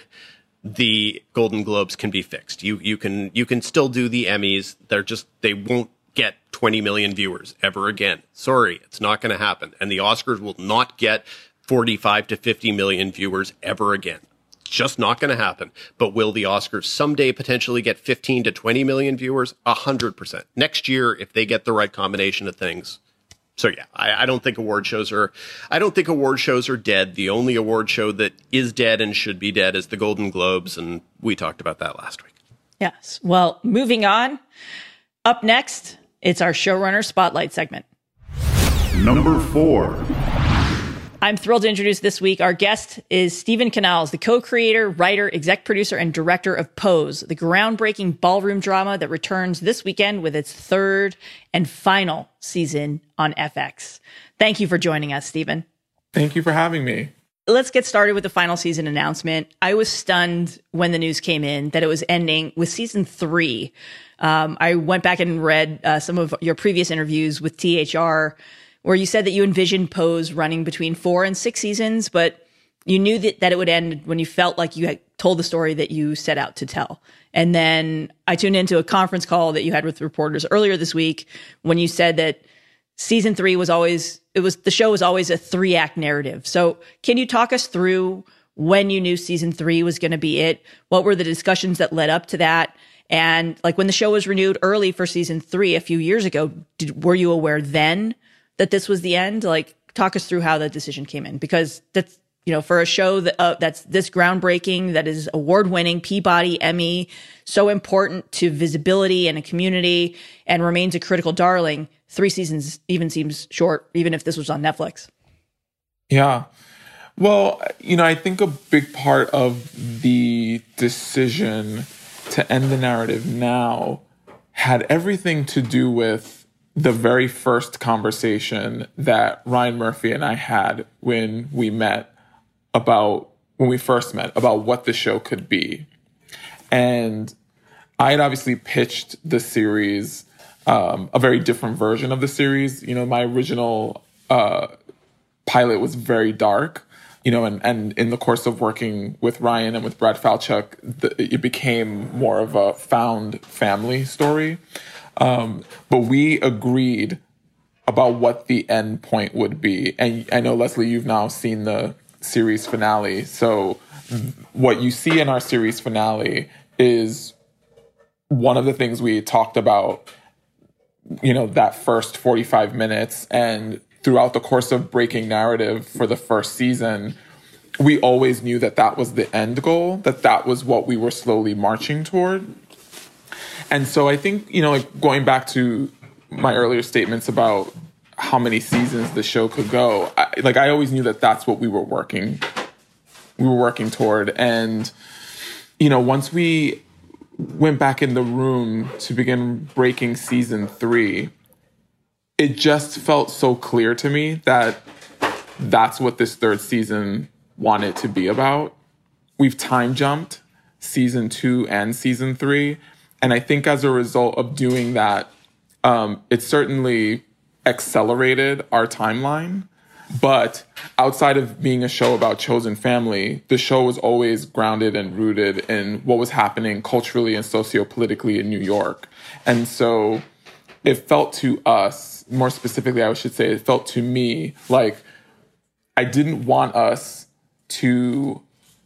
the Golden Globes can be fixed. You, you can, you can still do the Emmys. They're just, they won't get twenty million viewers ever again. Sorry, it's not going to happen. And the Oscars will not get forty-five to fifty million viewers ever again. Just not going to happen. But will the Oscars someday potentially get fifteen to twenty million viewers? A hundred percent. Next year, if they get the right combination of things. So yeah, I, I don't think award shows are, I don't think award shows are dead. The only award show that is dead and should be dead is the Golden Globes. And we talked about that last week. Yes. Well, moving on. Up next, it's our showrunner spotlight segment. Number four. I'm thrilled to introduce this week. Our guest is Stephen Canals, the co-creator, writer, exec producer, and director of Pose, the groundbreaking ballroom drama that returns this weekend with its third and final season on F X. Thank you for joining us, Stephen. Thank you for having me. Let's get started with the final season announcement. I was stunned when the news came in that it was ending with season three. Um, I went back and read uh, some of your previous interviews with T H R, where you said that you envisioned Pose running between four and six seasons, but you knew that, that it would end when you felt like you had told the story that you set out to tell. And then I tuned into a conference call that you had with reporters earlier this week when you said that season three was always, it was, the show was always a three act narrative. So can you talk us through when you knew season three was going to be it? What were the discussions that led up to that? And like when the show was renewed early for season three a few years ago, did, were you aware then that this was the end? Like, talk us through how that decision came in, because that's, you know, for a show that uh, that's this groundbreaking, that is award winning, Peabody, Emmy, so important to visibility and a community, and remains a critical darling. Three seasons even seems short, even if this was on Netflix. Yeah. Well, you know, I think a big part of the decision to end the narrative now had everything to do with the very first conversation that Ryan Murphy and I had when we met about, when we first met, about what the show could be. And I had obviously pitched the series, um, a very different version of the series. You know, my original uh, pilot was very dark, you know, and, and in the course of working with Ryan and with Brad Falchuk, the, it became more of a found family story. Um, but we agreed about what the end point would be. And I know, Leslie, you've now seen the series finale. So what you see in our series finale is one of the things we talked about, you know, that first forty-five minutes. And throughout the course of breaking narrative for the first season, we always knew that that was the end goal, that that was what we were slowly marching toward. And so I think, you know, like going back to my earlier statements about how many seasons the show could go, I, like I always knew that that's what we were working, we were working toward. And, you know, once we went back in the room to begin breaking season three, it just felt so clear to me that that's what this third season wanted to be about. We've time jumped season two and season three. And I think as a result of doing that, um, it certainly accelerated our timeline. But outside of being a show about chosen family, the show was always grounded and rooted in what was happening culturally and sociopolitically in New York. And so it felt to us, more specifically, I should say, it felt to me like I didn't want us to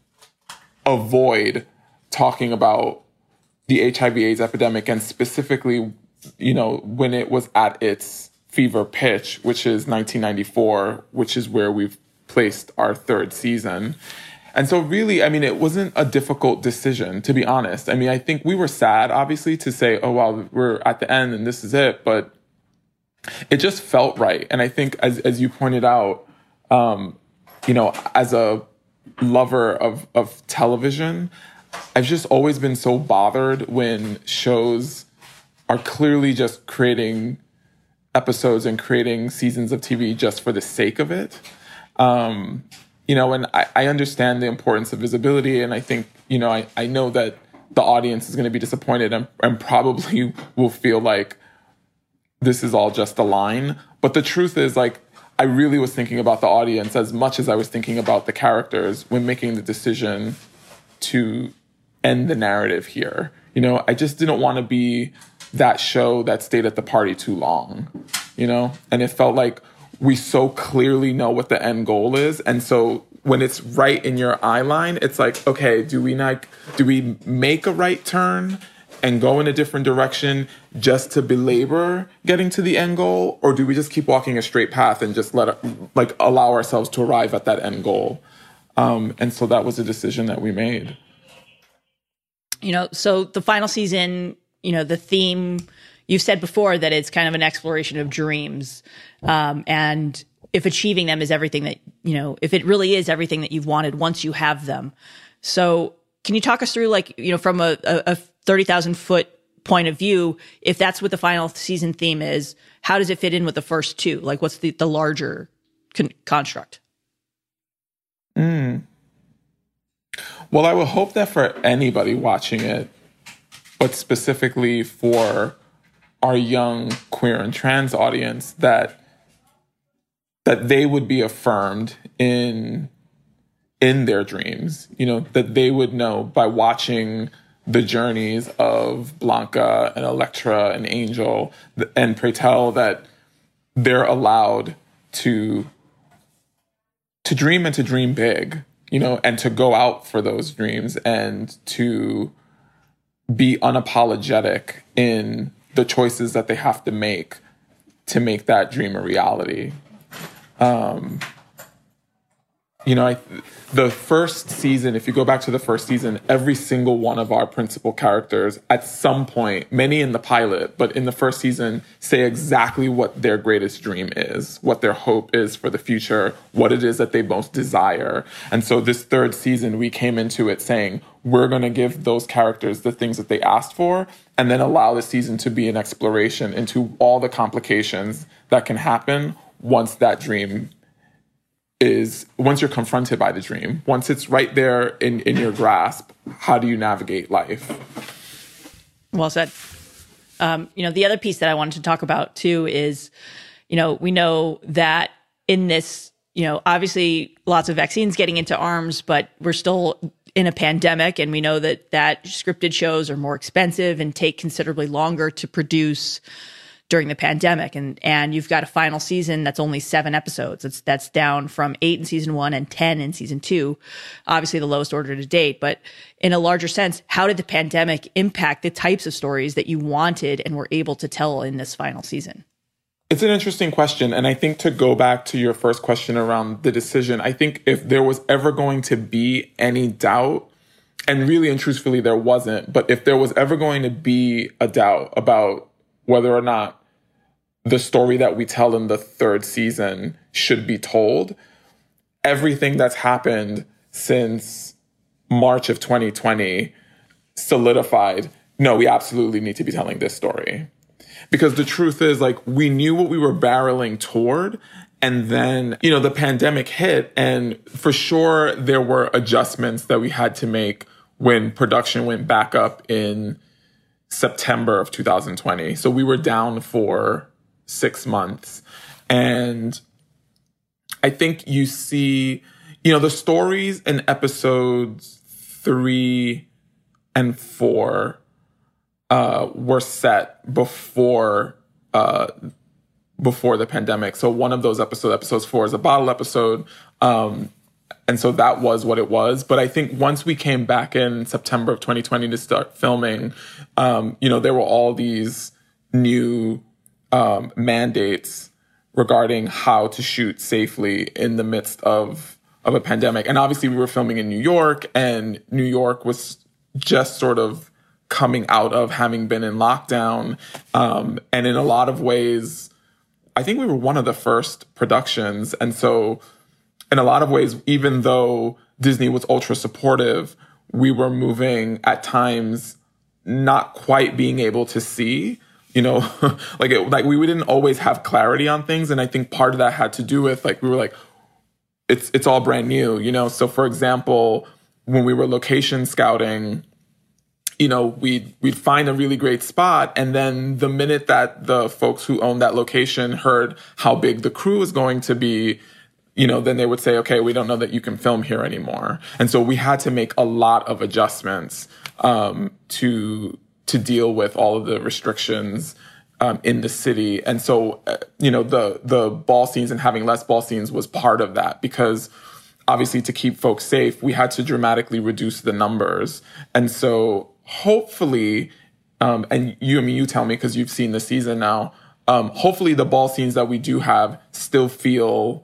avoid talking about the H I V AIDS epidemic, and specifically, you know, when it was at its fever pitch, which is nineteen ninety-four, which is where we've placed our third season. And so really, I mean, it wasn't a difficult decision, to be honest. I mean, I think we were sad, obviously, to say, oh, well, we're at the end and this is it. But it just felt right. And I think, as as you pointed out, um, you know, as a lover of, of television, I've just always been so bothered when shows are clearly just creating episodes and creating seasons of T V just for the sake of it. Um, you know, and I, I understand the importance of visibility. And I think, you know, I, I know that the audience is going to be disappointed and, and probably will feel like this is all just a line. But the truth is, like, I really was thinking about the audience as much as I was thinking about the characters when making the decision to end the narrative here. You know, I just didn't want to be that show that stayed at the party too long, you know? And it felt like we so clearly know what the end goal is. And so when it's right in your eye line, it's like, okay, do we not, do we make a right turn and go in a different direction just to belabor getting to the end goal? Or do we just keep walking a straight path and just let it, like, allow ourselves to arrive at that end goal? Um, and so that was a decision that we made. You know, so the final season, you know, the theme, you've said before that it's kind of an exploration of dreams. Um, and if achieving them is everything that, you know, if it really is everything that you've wanted once you have them. So can you talk us through, like, you know, from a, a thirty thousand foot point of view, if that's what the final season theme is, how does it fit in with the first two? Like, what's the, the larger con- construct? Mm. Well, I would hope that for anybody watching it, but specifically for our young queer and trans audience, that that they would be affirmed in in their dreams. You know, that they would know by watching the journeys of Blanca and Electra and Angel and Pretel that they're allowed to to dream and to dream big, you know, and to go out for those dreams and to be unapologetic in the choices that they have to make to make that dream a reality. Um, You know, I, the first season, if you go back to the first season, every single one of our principal characters at some point, many in the pilot, but in the first season, say exactly what their greatest dream is, what their hope is for the future, what it is that they most desire. And so this third season, we came into it saying, we're going to give those characters the things that they asked for, and then allow the season to be an exploration into all the complications that can happen once that dream is, once you're confronted by the dream, once it's right there in, in your grasp, how do you navigate life? Well said. Um, you know, the other piece that I wanted to talk about too is, you know, we know that in this, you know, obviously lots of vaccines getting into arms, but we're still in a pandemic, and we know that that scripted shows are more expensive and take considerably longer to produce during the pandemic. And, and you've got a final season that's only seven episodes. It's, that's down from eight in season one and ten in season two, obviously the lowest order to date. But in a larger sense, how did the pandemic impact the types of stories that you wanted and were able to tell in this final season? It's an interesting question. And I think to go back to your first question around the decision, I think if there was ever going to be any doubt, and really and truthfully there wasn't, but if there was ever going to be a doubt about whether or not the story that we tell in the third season should be told, everything that's happened since March of twenty twenty solidified, no, we absolutely need to be telling this story. Because the truth is, like, we knew what we were barreling toward, and then, you know, the pandemic hit, and for sure there were adjustments that we had to make when production went back up in September of two thousand twenty. So we were down for six months. And I think you see, you know, the stories in episodes three and four uh, were set before uh, before the pandemic. So one of those episodes, episodes four, is a bottle episode. Um, and so that was what it was. But I think once we came back in September of twenty twenty to start filming, um, you know, there were all these new Um, mandates regarding how to shoot safely in the midst of of a pandemic. And obviously we were filming in New York, and New York was just sort of coming out of having been in lockdown. Um, and in a lot of ways, I think we were one of the first productions. And so in a lot of ways, even though Disney was ultra supportive, we were moving at times not quite being able to see. You know, like it, like we didn't always have clarity on things. And I think part of that had to do with, like, we were like, it's it's all brand new, you know? So for example, when we were location scouting, you know, we'd, we'd find a really great spot. And then the minute that the folks who owned that location heard how big the crew was going to be, you know, then they would say, okay, we don't know that you can film here anymore. And so we had to make a lot of adjustments um, to to deal with all of the restrictions um, in the city. And so, uh, you know, the the ball scenes and having less ball scenes was part of that, because obviously to keep folks safe, we had to dramatically reduce the numbers. And so hopefully, um, and you, I mean, you tell me because you've seen the season now, um, hopefully the ball scenes that we do have still feel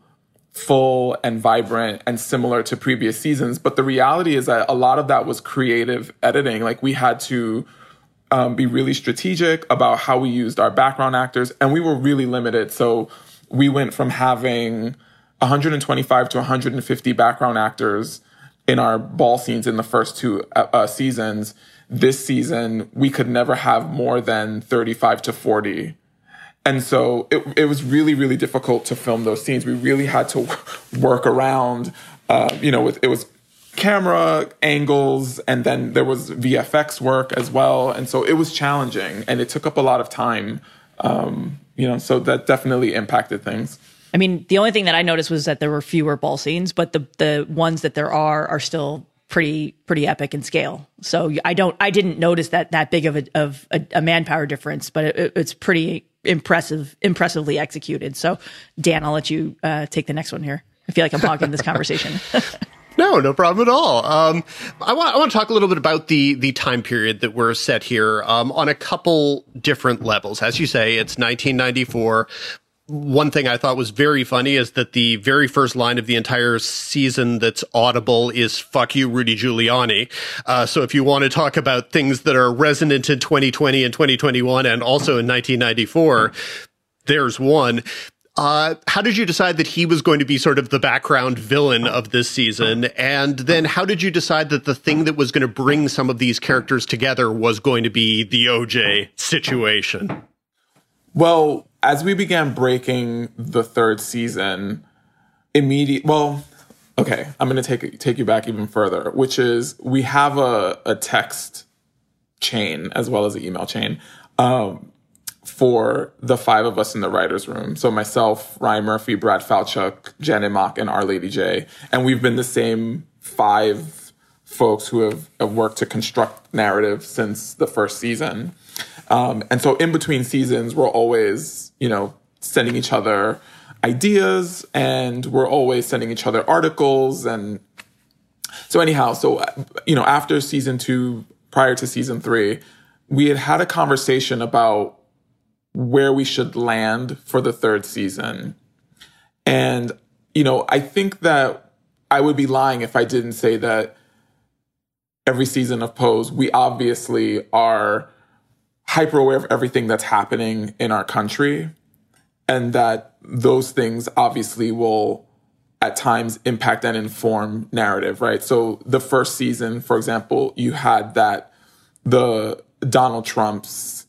full and vibrant and similar to previous seasons. But the reality is that a lot of that was creative editing. Like, we had to Um, be really strategic about how we used our background actors, and we were really limited. So we went from having one hundred twenty-five to one hundred fifty background actors in our ball scenes in the first two uh, seasons. This season, we could never have more than thirty-five to forty. And so it, it was really, really difficult to film those scenes. We really had to work around, uh, you know, with, it was camera angles, and then there was V F X work as well. And so it was challenging, and it took up a lot of time, um, you know, so that definitely impacted things. I mean, the only thing that I noticed was that there were fewer ball scenes, but the the ones that there are are still pretty pretty epic in scale. So I don't I didn't notice that that big of a of a, a manpower difference, but it, it's pretty impressive, impressively executed. So Dan, I'll let you uh, take the next one here. I feel like I'm hogging this conversation. No, no problem at all. Um, I want I want to talk a little bit about the the time period that we're set here um, on a couple different levels. As you say, it's nineteen ninety-four. one thing I thought was very funny is that the very first line of the entire season that's audible is "fuck you, Rudy Giuliani." Uh, so if you want to talk about things that are resonant in twenty twenty and twenty twenty-one and also in nineteen ninety-four, there's one. Uh, how did you decide that he was going to be sort of the background villain of this season? And then how did you decide that the thing that was going to bring some of these characters together was going to be the O J situation? Well, as we began breaking the third season, immediate. Well, okay, I'm going to take take you back even further, which is we have a, a text chain as well as an email chain um, for the five of us in the writers' room. So myself, Ryan Murphy, Brad Falchuk, Janet Mock, and Our Lady J, and we've been the same five folks who have, have worked to construct narrative since the first season. Um, and so in between seasons, we're always, you know, sending each other ideas, and we're always sending each other articles. And so anyhow, so, you know, after season two, prior to season three, we had had a conversation about where we should land for the third season. And, you know, I think that I would be lying if I didn't say that every season of Pose, we obviously are hyper aware of everything that's happening in our country, and that those things obviously will at times impact and inform narrative, right? So the first season, for example, you had that the Donald Trump's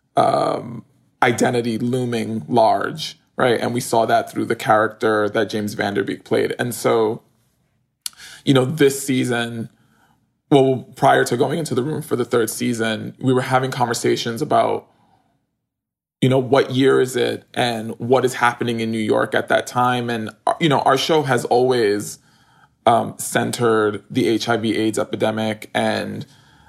um, identity looming large, right? And we saw that through the character that James Van Der Beek played. And so, you know, this season, well, prior to going into the room for the third season, we were having conversations about, you know, what year is it and what is happening in New York at that time. And, you know, our show has always um, centered the H I V AIDS epidemic. And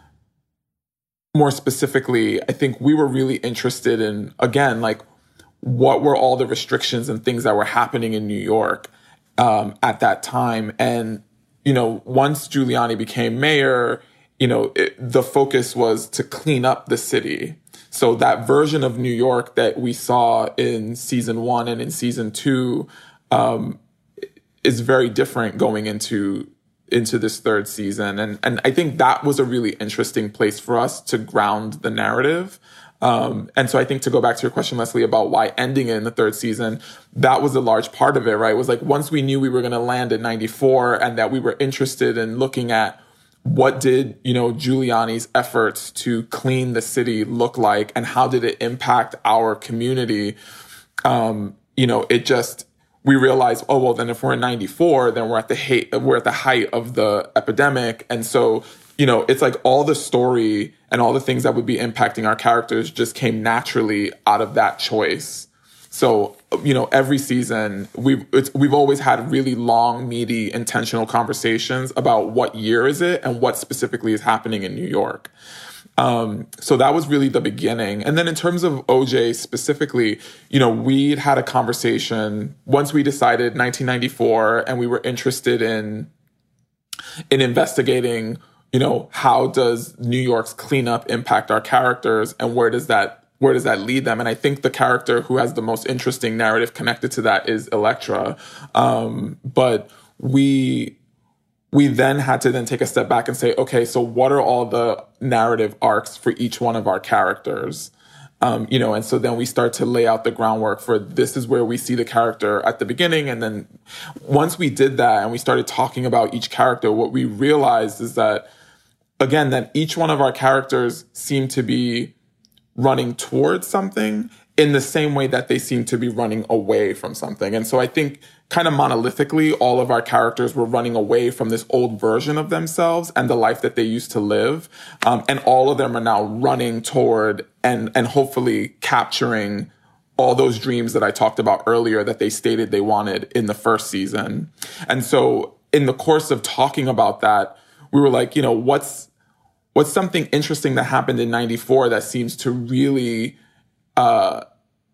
more specifically, I think we were really interested in, again, like, what were all the restrictions and things that were happening in New York um, at that time. And you know, once Giuliani became mayor, you know, it, the focus was to clean up the city. So that version of New York that we saw in season one and in season two um, is very different going into into this third season. And and I think that was a really interesting place for us to ground the narrative. Um, and so I think to go back to your question, Leslie, about why ending it in the third season, that was a large part of it, right? It was like once we knew we were going to land in ninety-four and that we were interested in looking at what did, you know, Giuliani's efforts to clean the city look like and how did it impact our community? Um, you know, it just, we realized, oh, well, then if we're in ninety-four, then we're at the height, we're at the height of the epidemic. And so, you know, it's like all the story and all the things that would be impacting our characters just came naturally out of that choice. So, you know, every season we've it's, we've always had really long, meaty, intentional conversations about what year is it and what specifically is happening in New York. Um, so that was really the beginning. And then in terms of O J specifically, you know, we'd had a conversation once we decided nineteen ninety-four and we were interested in in investigating, you know, how does New York's cleanup impact our characters and where does that where does that lead them? And I think the character who has the most interesting narrative connected to that is Elektra. Um, but we we then had to then take a step back and say, okay, so what are all the narrative arcs for each one of our characters? Um, you know, and so then we start to lay out the groundwork for this is where we see the character at the beginning. And then once we did that and we started talking about each character, what we realized is that, again, that each one of our characters seemed to be running towards something in the same way that they seem to be running away from something. And so I think kind of monolithically, all of our characters were running away from this old version of themselves and the life that they used to live. Um, and all of them are now running toward and, and hopefully capturing all those dreams that I talked about earlier that they stated they wanted in the first season. And so in the course of talking about that, we were like, you know, what's, what's something interesting that happened in ninety-four that seems to really uh,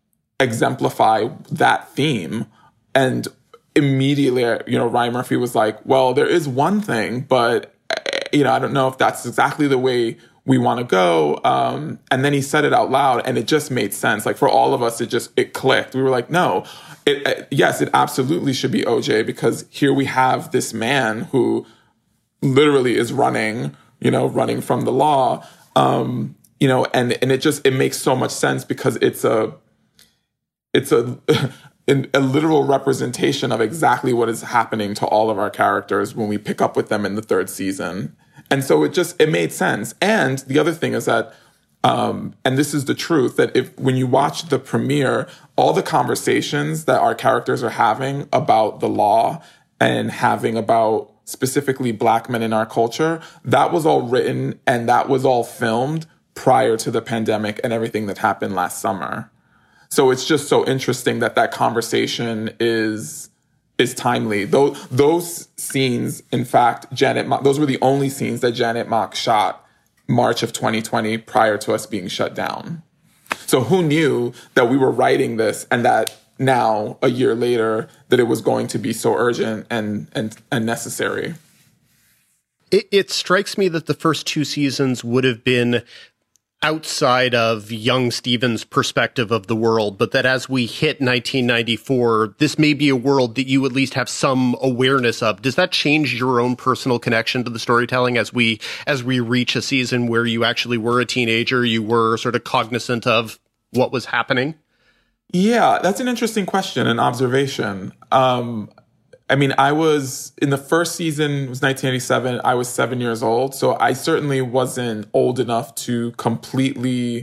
exemplify that theme? And immediately, you know, Ryan Murphy was like, well, there is one thing, but, you know, I don't know if that's exactly the way we want to go. Um, and then he said it out loud, and it just made sense. Like for all of us, it just, it clicked. We were like, no, it, it, yes, it absolutely should be O J, because here we have this man who literally is running, you know, running from the law. Um, you know, and, and it just, it makes so much sense because it's a, it's a, a literal representation of exactly what is happening to all of our characters when we pick up with them in the third season. And so it just, it made sense. And the other thing is that, um, and this is the truth, that if, when you watch the premiere, all the conversations that our characters are having about the law and having about specifically Black men in our culture, that was all written and that was all filmed prior to the pandemic and everything that happened last summer. So it's just so interesting that that conversation is is timely. Those those scenes, in fact, Janet Mock, those were the only scenes that Janet Mock shot March of twenty twenty prior to us being shut down. So who knew that we were writing this and that now, a year later, that it was going to be so urgent and and, and necessary? It, it strikes me that the first two seasons would have been outside of young Stephen's perspective of the world, but that as we hit nineteen ninety-four, this may be a world that you at least have some awareness of. Does that change your own personal connection to the storytelling as we as we reach a season where you actually were a teenager, you were sort of cognizant of what was happening? Yeah, that's an interesting question and observation. Um, I mean, I was, in the first season, it was nineteen eighty-seven, I was seven years old. So I certainly wasn't old enough to completely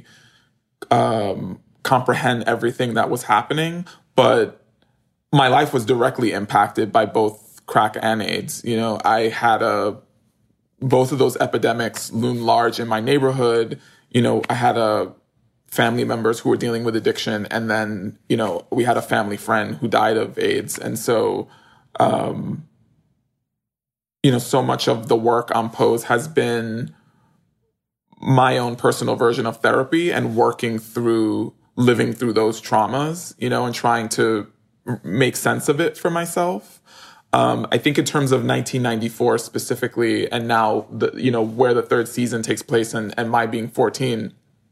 um, comprehend everything that was happening. But my life was directly impacted by both crack and AIDS. You know, I had a, both of those epidemics loomed large in my neighborhood. You know, I had a family members who were dealing with addiction. And then, you know, we had a family friend who died of AIDS. And so, Um, you know, so much of the work on Pose has been my own personal version of therapy and working through, living through those traumas, you know, and trying to make sense of it for myself. Um, I think in terms of nineteen ninety-four specifically, and now, the, you know, where the third season takes place and, and my being fourteen,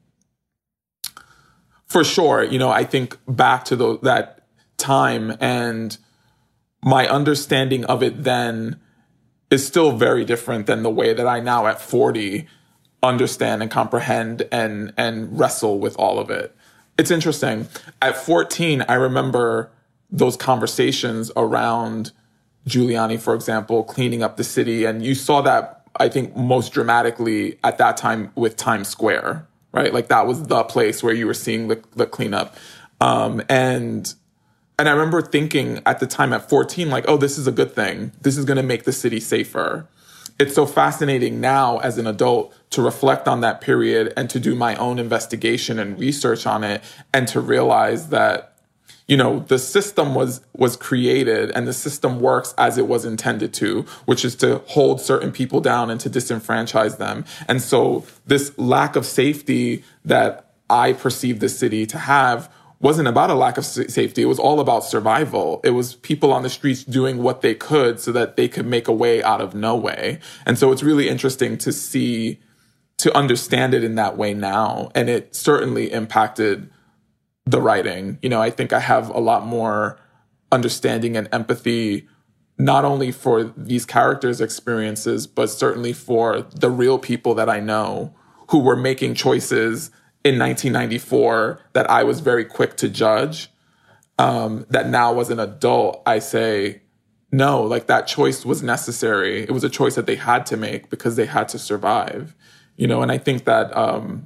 for sure, you know, I think back to the, that time, and my understanding of it then is still very different than the way that I now at forty understand and comprehend and and wrestle with all of it. It's interesting. At fourteen, I remember those conversations around Giuliani, for example, cleaning up the city. And you saw that, I think, most dramatically at that time with Times Square, right? Like that was the place where you were seeing the, the cleanup. Um, and And I remember thinking at the time at fourteen, like, oh, this is a good thing. This is going to make the city safer. It's so fascinating now as an adult to reflect on that period and to do my own investigation and research on it and to realize that, you know, the system was was created and the system works as it was intended to, which is to hold certain people down and to disenfranchise them. And so this lack of safety that I perceive the city to have wasn't about a lack of safety. It was all about survival. It was people on the streets doing what they could so that they could make a way out of no way. And so it's really interesting to see, to understand it in that way now. And it certainly impacted the writing. You know, I think I have a lot more understanding and empathy, not only for these characters' experiences, but certainly for the real people that I know who were making choices in nineteen ninety-four that I was very quick to judge, um, that now as an adult, I say, no, like that choice was necessary. It was a choice that they had to make because they had to survive, you know? And I think that, um,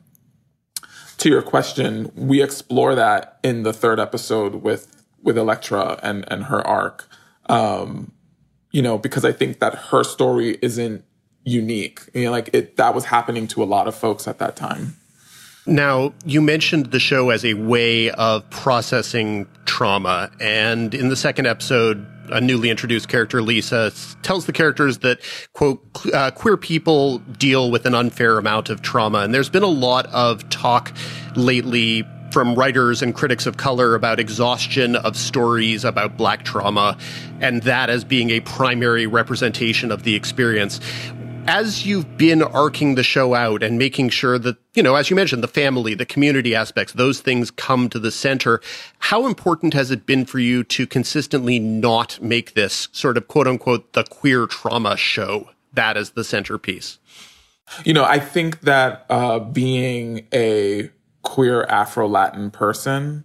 to your question, we explore that in the third episode with, with Elektra and, and her arc, um, you know, because I think that her story isn't unique. You know, like it, that was happening to a lot of folks at that time. Now, you mentioned the show as a way of processing trauma, and in the second episode, a newly introduced character, Lisa, tells the characters that, quote, uh, queer people deal with an unfair amount of trauma. And there's been a lot of talk lately from writers and critics of color about exhaustion of stories about Black trauma, and that as being a primary representation of the experience. as you've been arcing the show out and making sure that, you know, as you mentioned, the family, the community aspects, those things come to the center, how important has it been for you to consistently not make this sort of quote unquote the queer trauma show that as the centerpiece? You know, I think that uh, being a queer Afro-Latin person,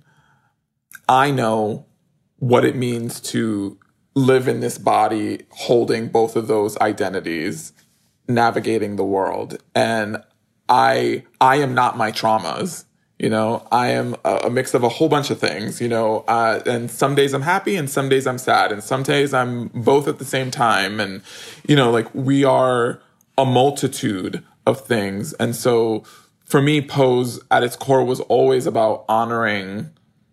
I know what it means to live in this body holding both of those identities, navigating the world. And I I am not my traumas. You know, I am a, a mix of a whole bunch of things, you know, uh, and some days I'm happy and some days I'm sad and some days I'm both at the same time. And, you know, like we are a multitude of things. And so for me, Pose at its core was always about honoring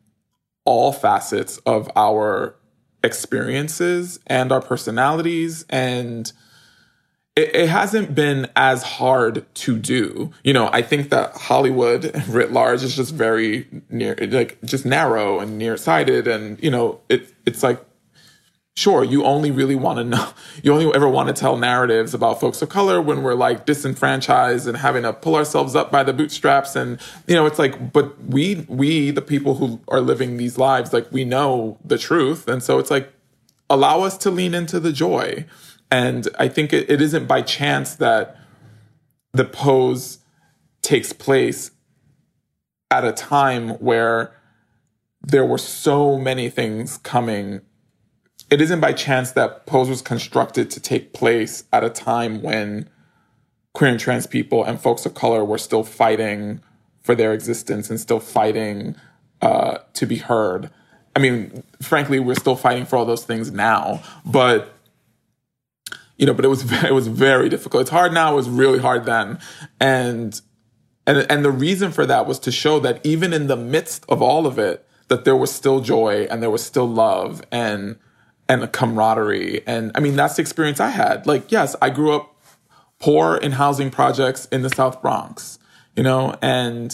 all facets of our experiences and our personalities. And it, it hasn't been as hard to do. You know, I think that Hollywood writ large is just very near, like just narrow and nearsighted. And, you know, it, it's like, sure, you only really want to know, you only ever want to tell narratives about folks of color when we're like disenfranchised and having to pull ourselves up by the bootstraps. And, you know, it's like, but we, we, the people who are living these lives, like we know the truth. And so it's like, allow us to lean into the joy. And I think it, it isn't by chance that the Pose takes place at a time where there were so many things coming. It isn't by chance that Pose was constructed to take place at a time when queer and trans people and folks of color were still fighting for their existence and still fighting uh, to be heard. I mean, frankly, we're still fighting for all those things now, but you know, but it was it was very difficult. It's hard now. It was really hard then, and and and the reason for that was to show that even in the midst of all of it, that there was still joy and there was still love and. and a camaraderie. And I mean, that's the experience I had. Like, yes, I grew up poor in housing projects in the South Bronx, you know, and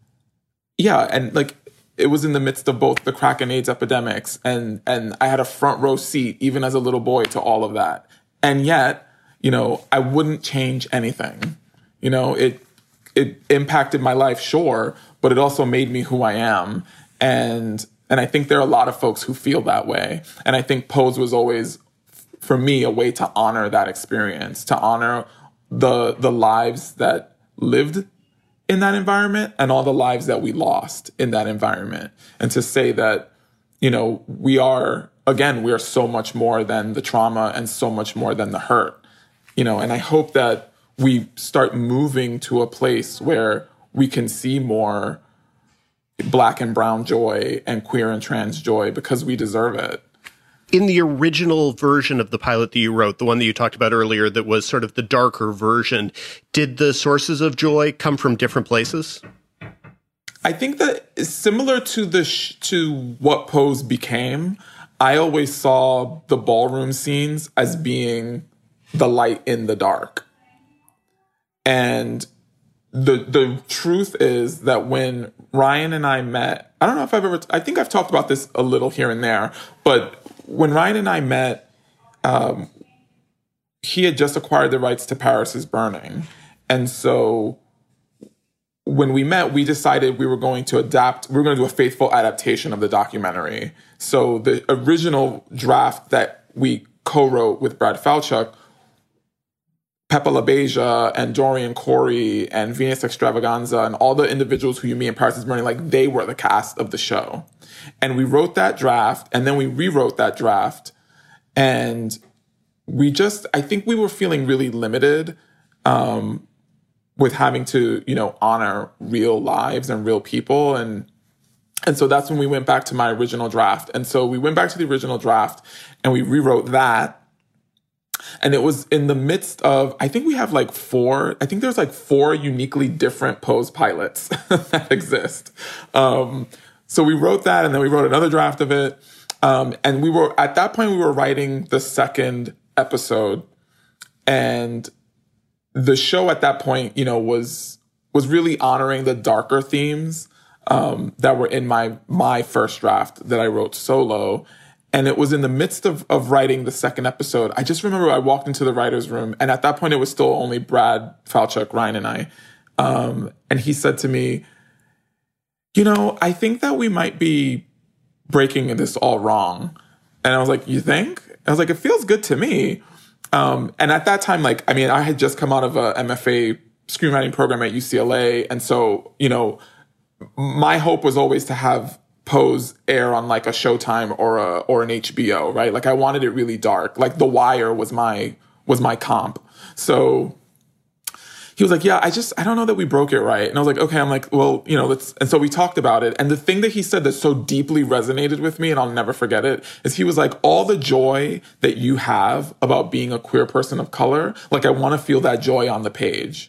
yeah, and like, it was in the midst of both the crack and AIDS epidemics. And, and I had a front row seat, even as a little boy, to all of that. And yet, you know, I wouldn't change anything. You know, it, it impacted my life, sure, but it also made me who I am. And And I think there are a lot of folks who feel that way. And I think Pose was always, for me, a way to honor that experience, to honor the the lives that lived in that environment and all the lives that we lost in that environment. And to say that, you know, we are, again, we are so much more than the trauma and so much more than the hurt. You know, and I hope that we start moving to a place where we can see more Black and brown joy and queer and trans joy because we deserve it. In the original version of the pilot that you wrote, the one that you talked about earlier that was sort of the darker version, did the sources of joy come from different places? I think that similar to the sh- to what Pose became, I always saw the ballroom scenes as being the light in the dark. And The the truth is that when Ryan and I met, I don't know if I've ever, I think I've talked about this a little here and there, but when Ryan and I met, um, he had just acquired the rights to Paris is Burning. And so when we met, we decided we were going to adapt, we were going to do a faithful adaptation of the documentary. So the original draft that we co-wrote with Brad Falchuk, Pepa LaBeija and Dorian Corey and Venus Extravaganza and all the individuals who you meet in Paris is Burning, like they were the cast of the show. And we wrote that draft and then we rewrote that draft. And we just, I think we were feeling really limited um, with having to, you know, honor real lives and real people. And and so that's when we went back to my original draft. And so we went back to the original draft and we rewrote that. And it was in the midst of, I think we have like four, I think there's like four uniquely different Pose pilots that exist. Um, so we wrote that and then we wrote another draft of it. Um, and we were, at that point, we were writing the second episode. And the show at that point, you know, was, was really honoring the darker themes um, that were in my, my first draft that I wrote solo. And it was in the midst of, of writing the second episode. I just remember I walked into the writer's room, and at that point it was still only Brad Falchuk, Ryan, and I. Um, and he said to me, you know, I think that we might be breaking this all wrong. And I was like, you think? I was like, it feels good to me. Um, and at that time, like, I mean, I had just come out of a M F A screenwriting program at U C L A. And so, you know, my hope was always to have Pose air on like a Showtime or a or an H B O, right? Like I wanted it really dark. Like The Wire was my was my comp. So he was like, yeah, I just I don't know that we broke it right. And I was like, okay. I'm like, well, you know, let's. And so we talked about it. And the thing that he said that so deeply resonated with me, and I'll never forget it, is he was like, all the joy that you have about being a queer person of color, like I want to feel that joy on the page.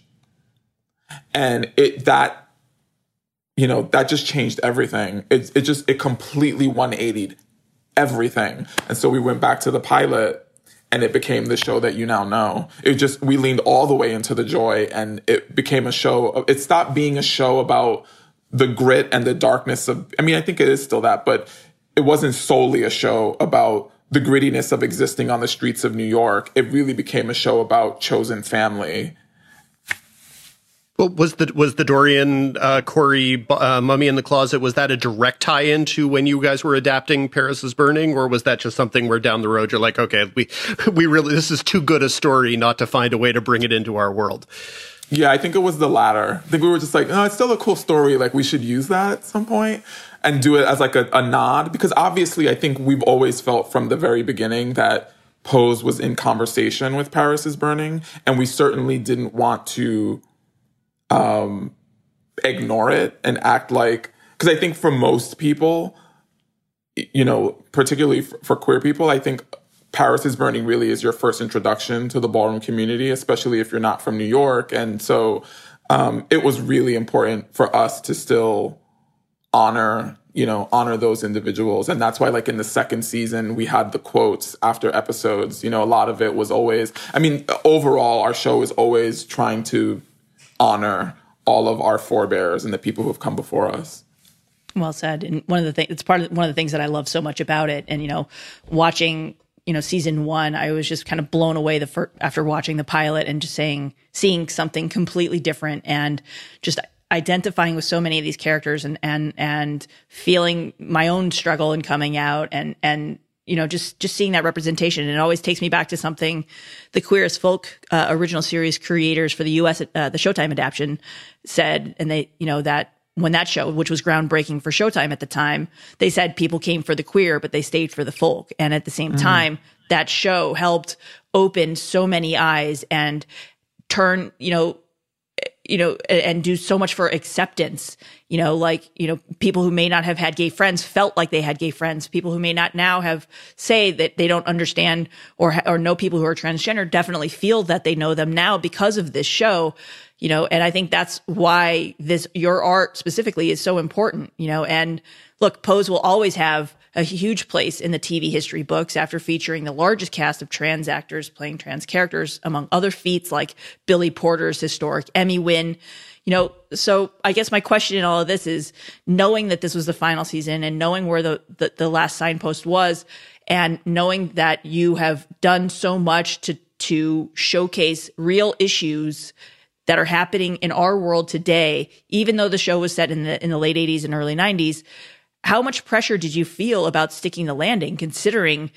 And it that. You know, that just changed everything. It, it just, it completely one eightied everything. And so we went back to the pilot and it became the show that you now know. It just, we leaned all the way into the joy and it became a show. It stopped being a show about the grit and the darkness of, I mean, I think it is still that, but it wasn't solely a show about the grittiness of existing on the streets of New York. It really became a show about chosen family. Well, was the was the Dorian uh, Corey uh, Mummy in the Closet, was that a direct tie-in to when you guys were adapting Paris is Burning, or was that just something where down the road you're like, okay, we we really this is too good a story not to find a way to bring it into our world? Yeah, I think it was the latter. I think we were just like, no, it's still a cool story. Like we should use that at some point and do it as like a, a nod, because obviously I think we've always felt from the very beginning that Pose was in conversation with Paris is Burning, and we certainly didn't want to um, ignore it and act like, because I think for most people, you know, particularly for, for queer people, I think Paris is Burning really is your first introduction to the ballroom community, especially if you're not from New York. And so um, it was really important for us to still honor, you know, honor those individuals. And that's why, like, in the second season, we had the quotes after episodes. You know, a lot of it was always, I mean, overall, our show is always trying to honor all of our forebears and the people who have come before us. Well said. And one of the things, it's part of one of the things that I love so much about it. And, you know, watching, you know, season one, I was just kind of blown away the fir- after watching the pilot and just saying, seeing something completely different and just identifying with so many of these characters and, and, and feeling my own struggle in coming out and, and, you know, just, just seeing that representation. And it always takes me back to something the Queer as Folk uh, original series creators for the U S, uh, the Showtime adaptation said. And they, you know, that when that show, which was groundbreaking for Showtime at the time, they said people came for the queer, but they stayed for the folk. And at the same mm-hmm. time, that show helped open so many eyes and turn, you know, you know, and do so much for acceptance, you know, like, you know, people who may not have had gay friends felt like they had gay friends. People who may not now have say that they don't understand or, or know people who are transgender definitely feel that they know them now because of this show, you know, and I think that's why this, your art specifically is so important, you know, and look, Pose will always have a huge place in the T V history books after featuring the largest cast of trans actors playing trans characters, among other feats like Billy Porter's historic Emmy win. You know, so I guess my question in all of this is, knowing that this was the final season and knowing where the, the, the last signpost was, and knowing that you have done so much to, to showcase real issues that are happening in our world today, even though the show was set in the, in the late eighties and early nineties, how much pressure did you feel about sticking the landing, considering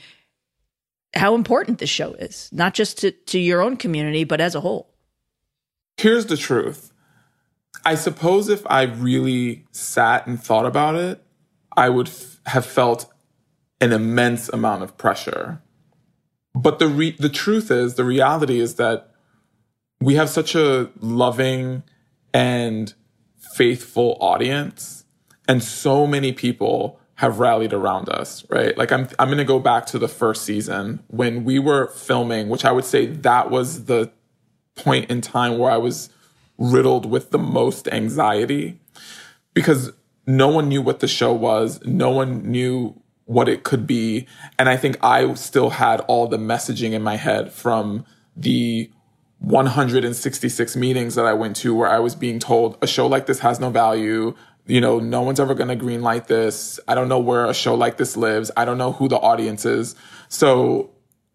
how important this show is, not just to, to your own community, but as a whole? Here's the truth. I suppose if I really sat and thought about it, I would f- have felt an immense amount of pressure. But the re- the truth is, the reality is that we have such a loving and faithful audience. And so many people have rallied around us, right? Like I'm I'm going to go back to the first season when we were filming, which I would say that was the point in time where I was riddled with the most anxiety, because no one knew what the show was. No one knew what it could be. And I think I still had all the messaging in my head from the one hundred sixty-six meetings that I went to where I was being told a show like this has no value. you know, no one's ever going to greenlight this. I don't know where a show like this lives. I don't know who the audience is. So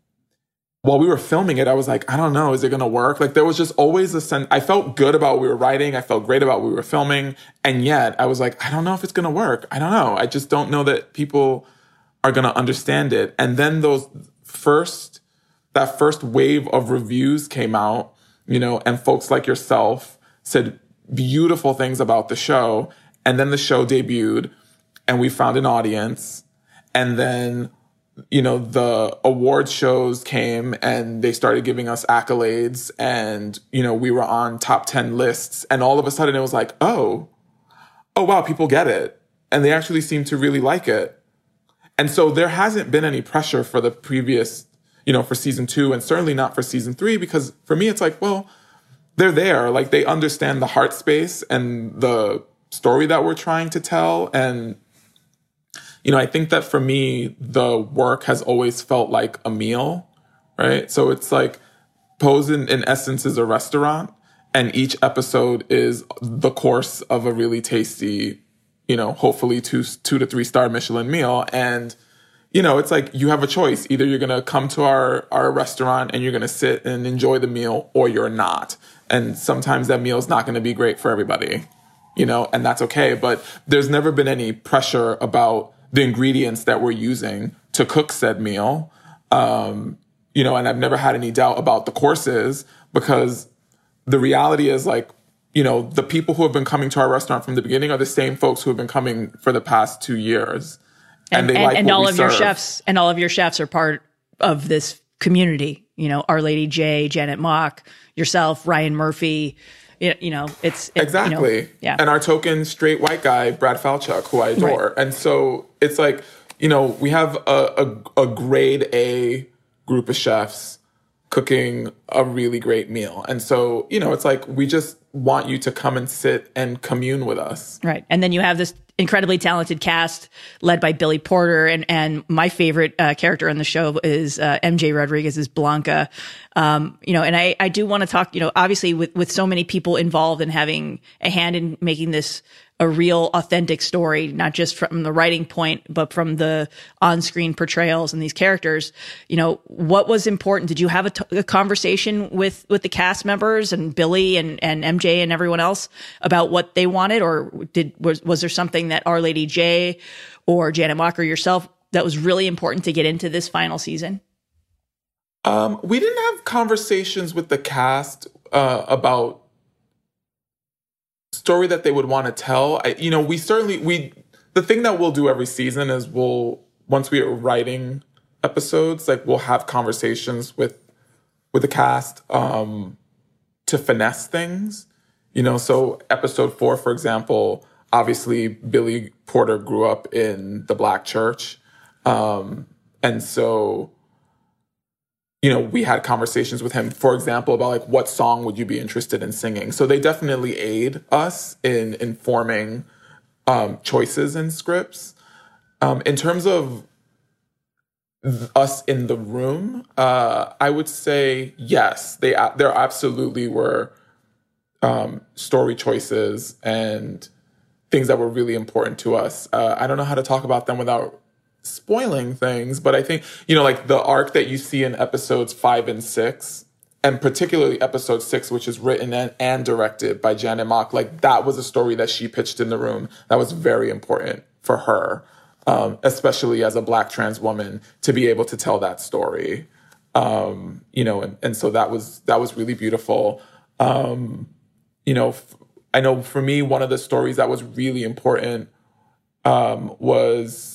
while we were filming it, I was like, I don't know, is it going to work? Like, there was just always a sense. I felt good about what we were writing. I felt great about what we were filming. And yet I was like, I don't know if it's going to work. I don't know. I just don't know that people are going to understand it. And then those first, that first wave of reviews came out, you know, and folks like yourself said beautiful things about the show. And then the show debuted and we found an audience. And then, you know, the award shows came and they started giving us accolades and, you know, we were on top ten lists. And all of a sudden it was like, oh, oh, wow, people get it. And they actually seem to really like it. And so there hasn't been any pressure for the previous, you know, for season two and certainly not for season three, because for me, it's like, well, they're there. Like, they understand the heart space and the story that we're trying to tell. And, you know, I think that for me, the work has always felt like a meal, right? So it's like Pose in, in essence is a restaurant, and each episode is the course of a really tasty, you know, hopefully two, two to three star Michelin meal. And, you know, it's like you have a choice. Either you're going to come to our, our restaurant and you're going to sit and enjoy the meal, or you're not. And sometimes that meal is not going to be great for everybody, you know, and that's okay. But there's never been any pressure about the ingredients that we're using to cook said meal. Um, you know, and I've never had any doubt about the courses, because the reality is, like, you know, the people who have been coming to our restaurant from the beginning are the same folks who have been coming for the past two years. And, And, they and, like and what all we of your serve. chefs and all of your chefs are part of this community. You know, Our Lady J, Janet Mock, yourself, Ryan Murphy. You, you know, it's it, exactly. You know, yeah. And our token straight white guy, Brad Falchuk, who I adore. Right. And so it's like, you know, we have a, a, a grade A group of chefs cooking a really great meal. And so, you know, it's like, we just want you to come and sit and commune with us. Right. And then you have this incredibly talented cast led by Billy Porter. And, and my favorite uh, character on the show is uh, M J Rodriguez's Blanca. Um, you know, and I, I do want to talk, you know, obviously with, with so many people involved in having a hand in making this a real authentic story, not just from the writing point, but from the on-screen portrayals and these characters. You know, what was important? Did you have a, t- a conversation with, with the cast members and Billy and, and M J and everyone else about what they wanted? Or did, was, was there something that Our Lady J or Janet Mock or yourself that was really important to get into this final season? Um, we didn't have conversations with the cast uh, about story that they would want to tell. I, you know, we certainly, we, the thing that we'll do every season is we'll, once we are writing episodes, like, we'll have conversations with, with the cast, um, to finesse things, you know. So episode four, for example, obviously Billy Porter grew up in the Black church. Um, and so, you know, we had conversations with him, for example, about, like, what song would you be interested in singing? So they definitely aid us in informing um, choices in scripts. Um, in terms of th- us in the room, uh, I would say yes, they there absolutely were um, story choices and things that were really important to us. Uh, I don't know how to talk about them without spoiling things, but I think, you know, like the arc that you see in episodes five and six, and particularly episode six, which is written and, and directed by Janet Mock, like, that was a story that she pitched in the room that was very important for her, um, especially as a Black trans woman, to be able to tell that story. Um, you know, and, and so that was, that was really beautiful. Um, you know, f- I know for me, one of the stories that was really important um, was,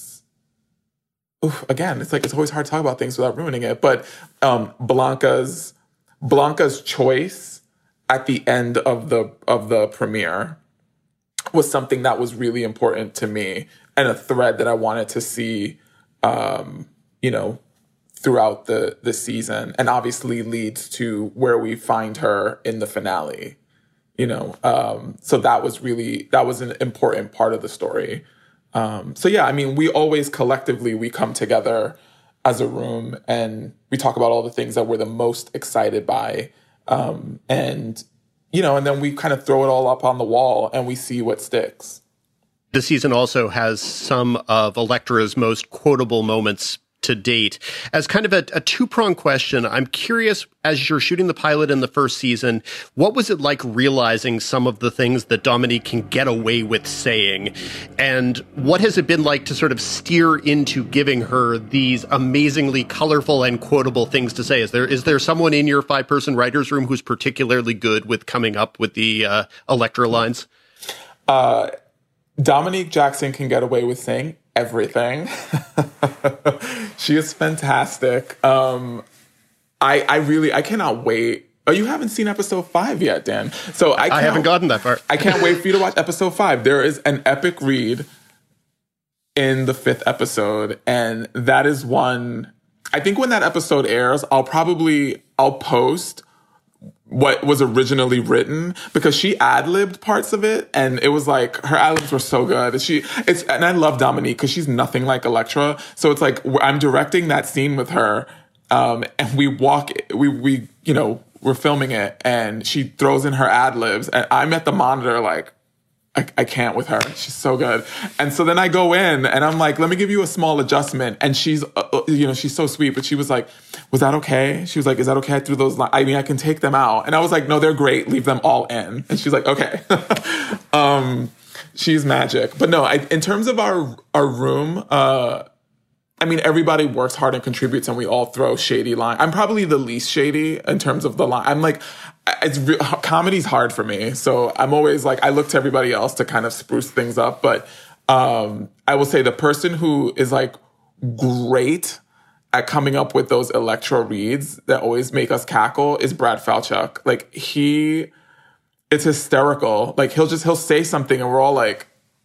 oof, again, it's like, it's always hard to talk about things without ruining it. But um, Blanca's Blanca's choice at the end of the of the premiere was something that was really important to me, and a thread that I wanted to see, um, you know, throughout the the season, and obviously leads to where we find her in the finale. You know, um, so that was really that was an important part of the story. Um, so yeah, I mean, we always collectively, we come together as a room and we talk about all the things that we're the most excited by. Um, and, you know, and then we kind of throw it all up on the wall and we see what sticks. the season also has some of Elektra's most quotable moments to date. As kind of a, a two-pronged question, I'm curious, as you're shooting the pilot in the first season, what was it like realizing some of the things that Dominique can get away with saying? And what has it been like to sort of steer into giving her these amazingly colorful and quotable things to say? Is there is there someone in your five-person writer's room who's particularly good with coming up with the uh, Elektra lines? Uh, Dominique Jackson can get away with saying everything. She is fantastic. Um, I I really I cannot wait. Oh, you haven't seen episode five yet, Dan. So I, I haven't gotten that far. I can't wait for you to watch episode five. There is an epic read in the fifth episode, and that is one. I think when that episode airs, I'll probably I'll post what was originally written, because she ad-libbed parts of it, and it was like her ad-libs were so good. She it's and I love Dominique because she's nothing like Elektra. So it's like I'm directing that scene with her, um, and we walk we we you know we're filming it, and she throws in her ad-libs, and I'm at the monitor like, I, I can't with her. She's so good. And so then I go in and I'm like, let me give you a small adjustment. And she's, uh, you know, she's so sweet, but she was like, was that okay? She was like, is that okay? I threw those lines. I mean, I can take them out. And I was like, no, they're great. Leave them all in. And she's like, okay. um, she's magic. But no, I, in terms of our, our room, uh, I mean, everybody works hard and contributes, and we all throw shady line. I'm probably the least shady in terms of the line. I'm like, it's re- comedy's hard for me, so I'm always like, I look to everybody else to kind of spruce things up. But um, I will say the person who is like great at coming up with those Elektra reads that always make us cackle is Brad Falchuk. Like he, it's hysterical. Like he'll just he'll say something, and we're all like,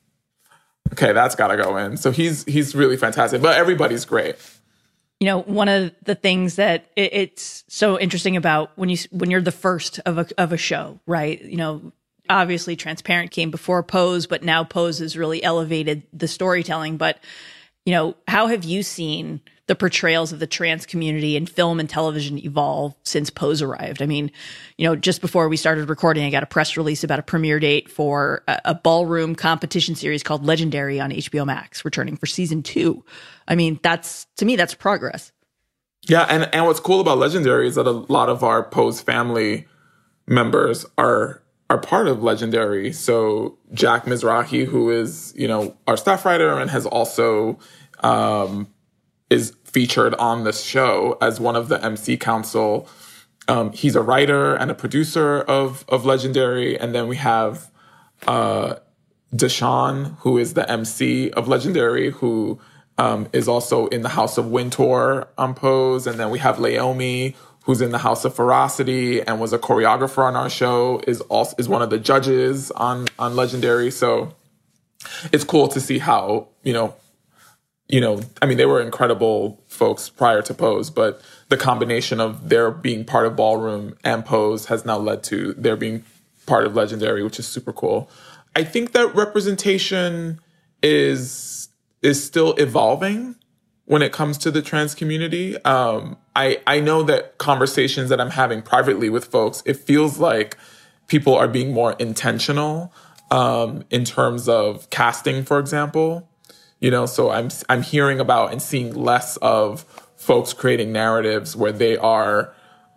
okay, that's got to go in. So he's he's really fantastic. But everybody's great. You know, one of the things that it, it's so interesting about when you when you're the first of a of a show, right? You know, obviously Transparent came before Pose, but now Pose has really elevated the storytelling. But you know, how have you seen the portrayals of the trans community in film and television evolve since Pose arrived? I mean, you know, just before we started recording, I got a press release about a premiere date for a, a ballroom competition series called Legendary on H B O Max, returning for season two. I mean, that's, to me, that's progress. Yeah, and, and what's cool about Legendary is that a lot of our Pose family members are are part of Legendary. So Jack Mizrahi, who is, you know, our staff writer and has also um, is featured on this show as one of the M C council. Um, he's a writer and a producer of of Legendary. And then we have uh, Deshawn, who is the M C of Legendary, who um, is also in the House of Wintour on Pose. And then we have Laomi, who's in the House of Ferocity and was a choreographer on our show, is also is one of the judges on on Legendary. So it's cool to see how, you know, you know, I mean, they were incredible folks prior to Pose, but the combination of their being part of Ballroom and Pose has now led to their being part of Legendary, which is super cool. I think that representation is is still evolving when it comes to the trans community. Um, I, I know that conversations that I'm having privately with folks, it feels like people are being more intentional um, in terms of casting, for example. You know, so I'm I'm hearing about and seeing less of folks creating narratives where they are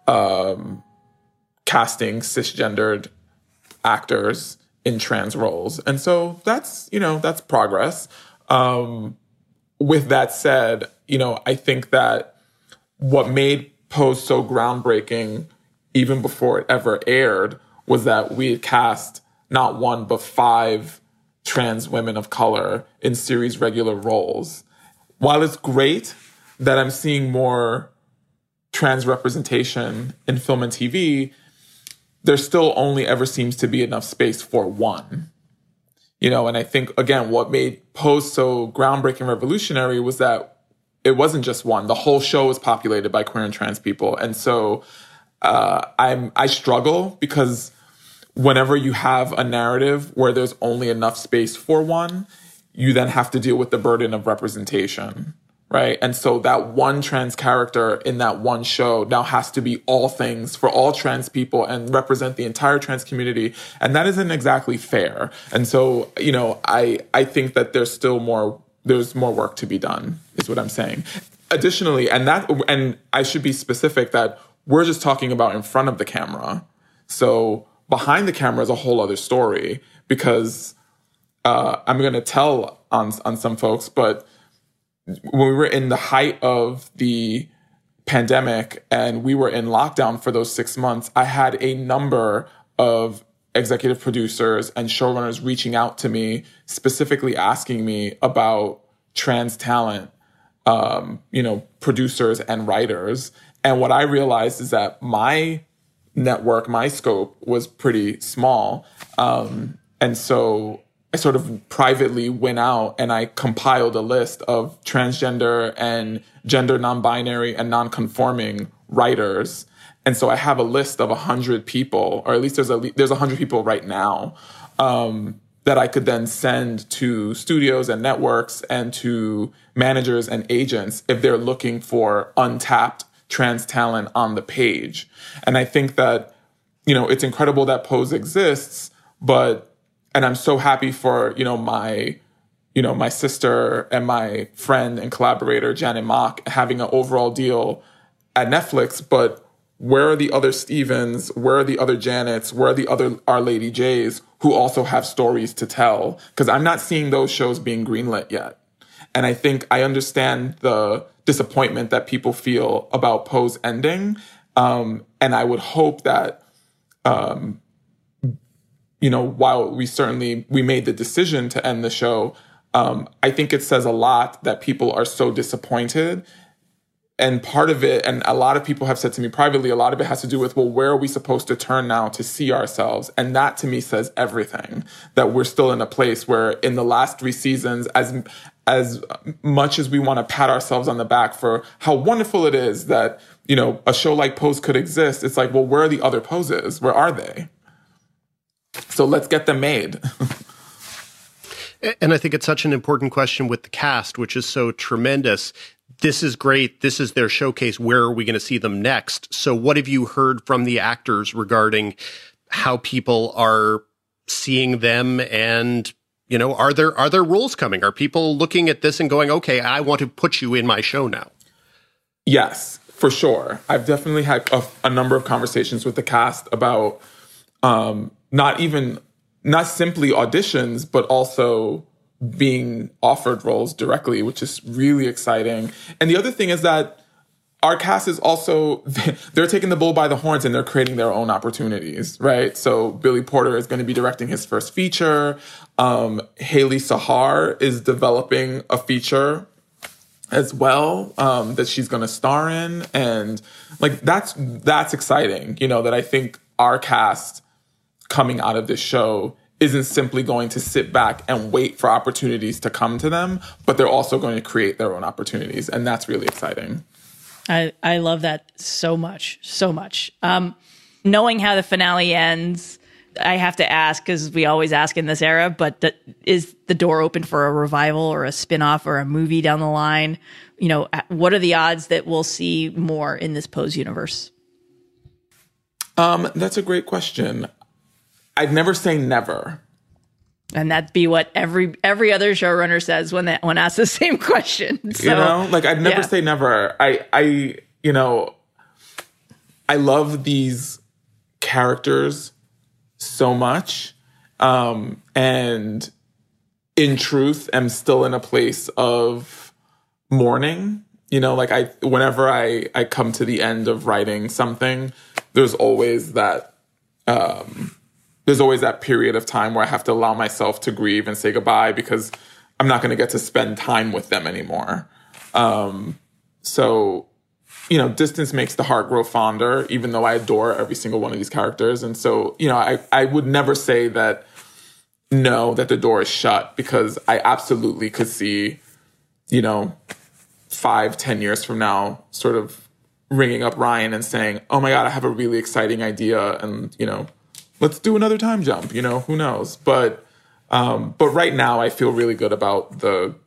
um, casting cisgendered actors in trans roles. And so that's, you know, that's progress. Um, with that said, you know, I think that what made Pose so groundbreaking, even before it ever aired, was that we had cast not one, but five trans women of color in series regular roles. While it's great that I'm seeing more trans representation in film and T V, there still only ever seems to be enough space for one. You know, and I think, again, what made Pose so groundbreaking, revolutionary was that it wasn't just one. The whole show was populated by queer and trans people. And so uh, I'm I struggle because whenever you have a narrative where there's only enough space for one, you then have to deal with the burden of representation. right? And so that one trans character in that one show now has to be all things for all trans people and represent the entire trans community. And that isn't exactly fair. And so, you know, I, I think that there's still more, there's more work to be done, is what I'm saying. Additionally, and that, and I should be specific that we're just talking about in front of the camera. So behind the camera is a whole other story, because uh, I'm going to tell on on some folks, but when we were in the height of the pandemic and we were in lockdown for those six months, I had a number of executive producers and showrunners reaching out to me, specifically asking me about trans talent, um, you know, producers and writers. And what I realized is that my network, my scope was pretty small. Um, and so I sort of privately went out and I compiled a list of transgender and gender non-binary and non-conforming writers. And so I have a list of a hundred people, or at least there's a there's a hundred people right now, um, that I could then send to studios and networks and to managers and agents if they're looking for untapped trans talent on the page. And I think that, you know, it's incredible that Pose exists, but and I'm so happy for, you know, my, you know, my sister and my friend and collaborator, Janet Mock, having an overall deal at Netflix. But where are the other Stevens? Where are the other Janets? Where are the other Our Lady J's who also have stories to tell? Because I'm not seeing those shows being greenlit yet. And I think I understand the disappointment that people feel about Pose ending. Um, and I would hope that, um, you know, while we certainly, we made the decision to end the show, um, I think it says a lot that people are so disappointed. And part of it, and a lot of people have said to me privately, a lot of it has to do with, well, where are we supposed to turn now to see ourselves? And that to me says everything, that we're still in a place where in the last three seasons, as, as much as we want to pat ourselves on the back for how wonderful it is that, you know, a show like Pose could exist, it's like, well, where are the other Poses? Where are they? So let's get them made. And I think it's such an important question with the cast, which is so tremendous. This is great. This is their showcase. Where are we going to see them next? So what have you heard from the actors regarding how people are seeing them? And, you know, are there, are there roles coming? Are people looking at this and going, okay, I want to put you in my show now? Yes, for sure. I've definitely had a, a number of conversations with the cast about, um, not even, not simply auditions, but also being offered roles directly, which is really exciting. And the other thing is that our cast is also, they're taking the bull by the horns and they're creating their own opportunities, right? So Billy Porter is going to be directing his first feature. Um, Haley Sahar is developing a feature as well, um, that she's going to star in. And like, that's, that's exciting, you know, that I think our cast coming out of this show isn't simply going to sit back and wait for opportunities to come to them, but they're also going to create their own opportunities. And that's really exciting. I, I love that so much, so much. Um, knowing how the finale ends, I have to ask, because we always ask in this era, but the, is the door open for a revival or a spinoff or a movie down the line? You know, what are the odds that we'll see more in this Pose universe? Um, that's a great question. I'd never say never. And that'd be what every every other showrunner says when that when asked the same question. So, you know, like I'd never yeah. say never. I, I, you know, I love these characters so much. Um, and in truth, I'm still in a place of mourning. You know, like I, whenever I, I come to the end of writing something, there's always that, um, there's always that period of time where I have to allow myself to grieve and say goodbye because I'm not going to get to spend time with them anymore. Um, so, you know, distance makes the heart grow fonder, even though I adore every single one of these characters. And so, you know, I, I would never say that, no, that the door is shut, because I absolutely could see, you know, five, ten years from now, sort of ringing up Ryan and saying, oh my God, I have a really exciting idea. And, you know, let's do another time jump, you know, who knows? But, um, but right now I feel really good about the,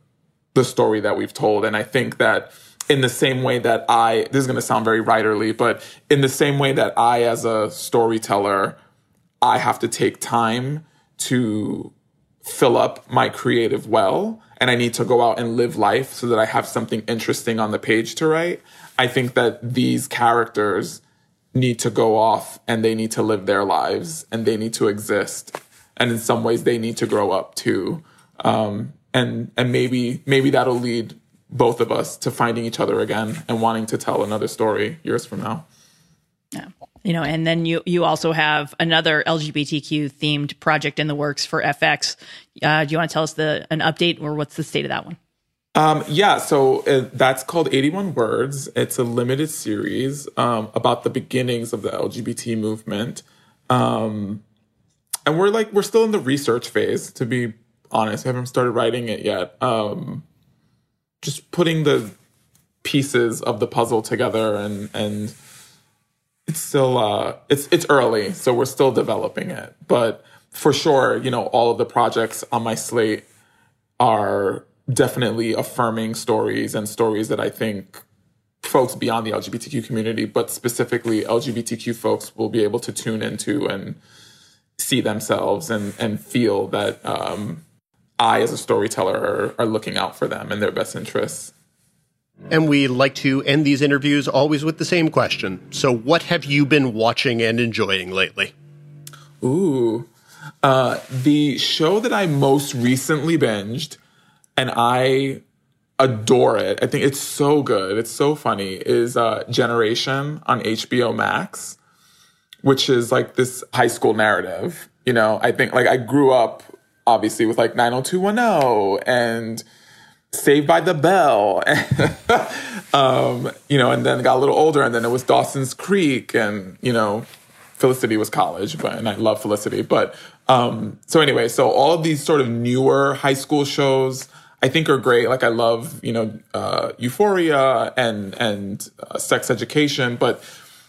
the story that we've told. And I think that in the same way that I, this is going to sound very writerly, but in the same way that I, as a storyteller, I have to take time to fill up my creative well, and I need to go out and live life so that I have something interesting on the page to write. I think that these characters need to go off and they need to live their lives and they need to exist. And in some ways they need to grow up too. Um, and, and maybe, maybe that'll lead both of us to finding each other again and wanting to tell another story years from now. Yeah. You know, and then you, you also have another L G B T Q themed project in the works for F X. Uh, do you want to tell us the an update, or what's the state of that one? Um, yeah, so it, that's called eighty-one Words. It's a limited series um, about the beginnings of the L G B T movement. Um, and we're like, we're still in the research phase, to be honest. I haven't started writing it yet. Um, just putting the pieces of the puzzle together, and, and it's still, uh, it's, it's early, so we're still developing it. But for sure, you know, all of the projects on my slate are definitely affirming stories, and stories that I think folks beyond the L G B T Q community, but specifically L G B T Q folks, will be able to tune into and see themselves and, and feel that um, I, as a storyteller, are, are looking out for them and their best interests. And we like to end these interviews always with the same question. So what have you been watching and enjoying lately? Ooh, uh, the show that I most recently binged, and I adore it, I think it's so good, it's so funny, is uh, Generation on H B O Max, which is like this high school narrative. You know, I think, like, I grew up obviously with like nine oh two one oh and Saved by the Bell, um, you know, and then got a little older, and then it was Dawson's Creek, and, you know, Felicity was college, but, and I love Felicity. But um, so anyway, so all of these sort of newer high school shows I think are great. Like, I love, you know, uh, Euphoria and, and uh, Sex Education, but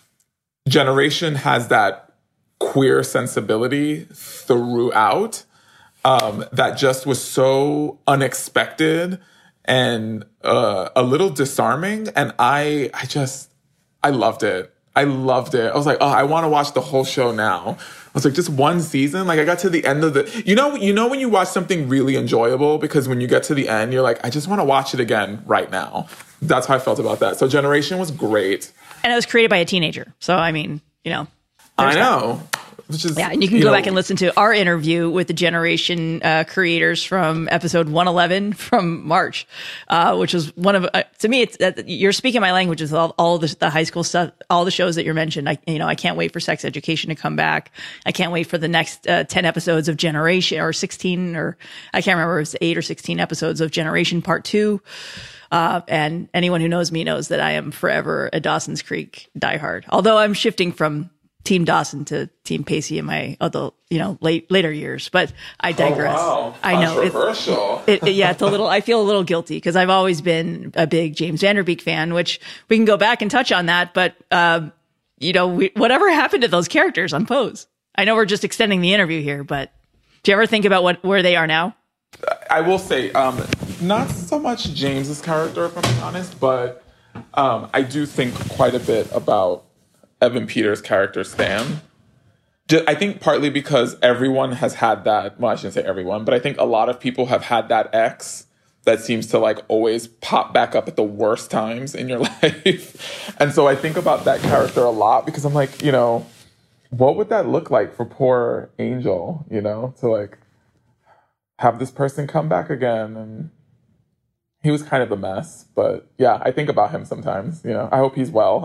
Generation has that queer sensibility throughout um, that just was so unexpected and uh, a little disarming. And I, I just, I loved it. I loved it. I was like, oh, I want to watch the whole show now. I was like, just one season? Like, I got to the end of the, you know, you know when you watch something really enjoyable, because when you get to the end, you're like, I just want to watch it again right now. That's how I felt about that. So Generation was great. And it was created by a teenager. So, I mean, you know. I know. Which is, yeah, and you can you go know, back and listen to our interview with the Generation uh, creators from episode one eleven from March, uh, which was one of, uh, to me, it's uh, you're speaking my language with all, all the, the high school stuff, all the shows that you're mentioned. I, you know, I can't wait for Sex Education to come back. I can't wait for the next uh, ten episodes of Generation, or sixteen, or I can't remember if it was eight or sixteen episodes of Generation Part Two. Uh, and anyone who knows me knows that I am forever a Dawson's Creek diehard. Although I'm shifting from Team Dawson to Team Pacey in my adult, you know, late later years, but I digress. Oh, wow. I know controversial. It, it, yeah, it's a little. I feel a little guilty because I've always been a big James Van Der Beek fan, which we can go back and touch on that. But uh, you know, we, whatever happened to those characters on Pose? I know we're just extending the interview here, but do you ever think about what where they are now? I will say, um, not so much James's character, if I'm being honest, but um, I do think quite a bit about Evan Peters' character, Stan. I think partly because everyone has had that, well, I shouldn't say everyone, but I think a lot of people have had that ex that seems to like always pop back up at the worst times in your life. And so I think about that character a lot because I'm like, you know, what would that look like for poor Angel, you know, to like have this person come back again? And he was kind of a mess, but yeah, I think about him sometimes, you know. I hope he's well.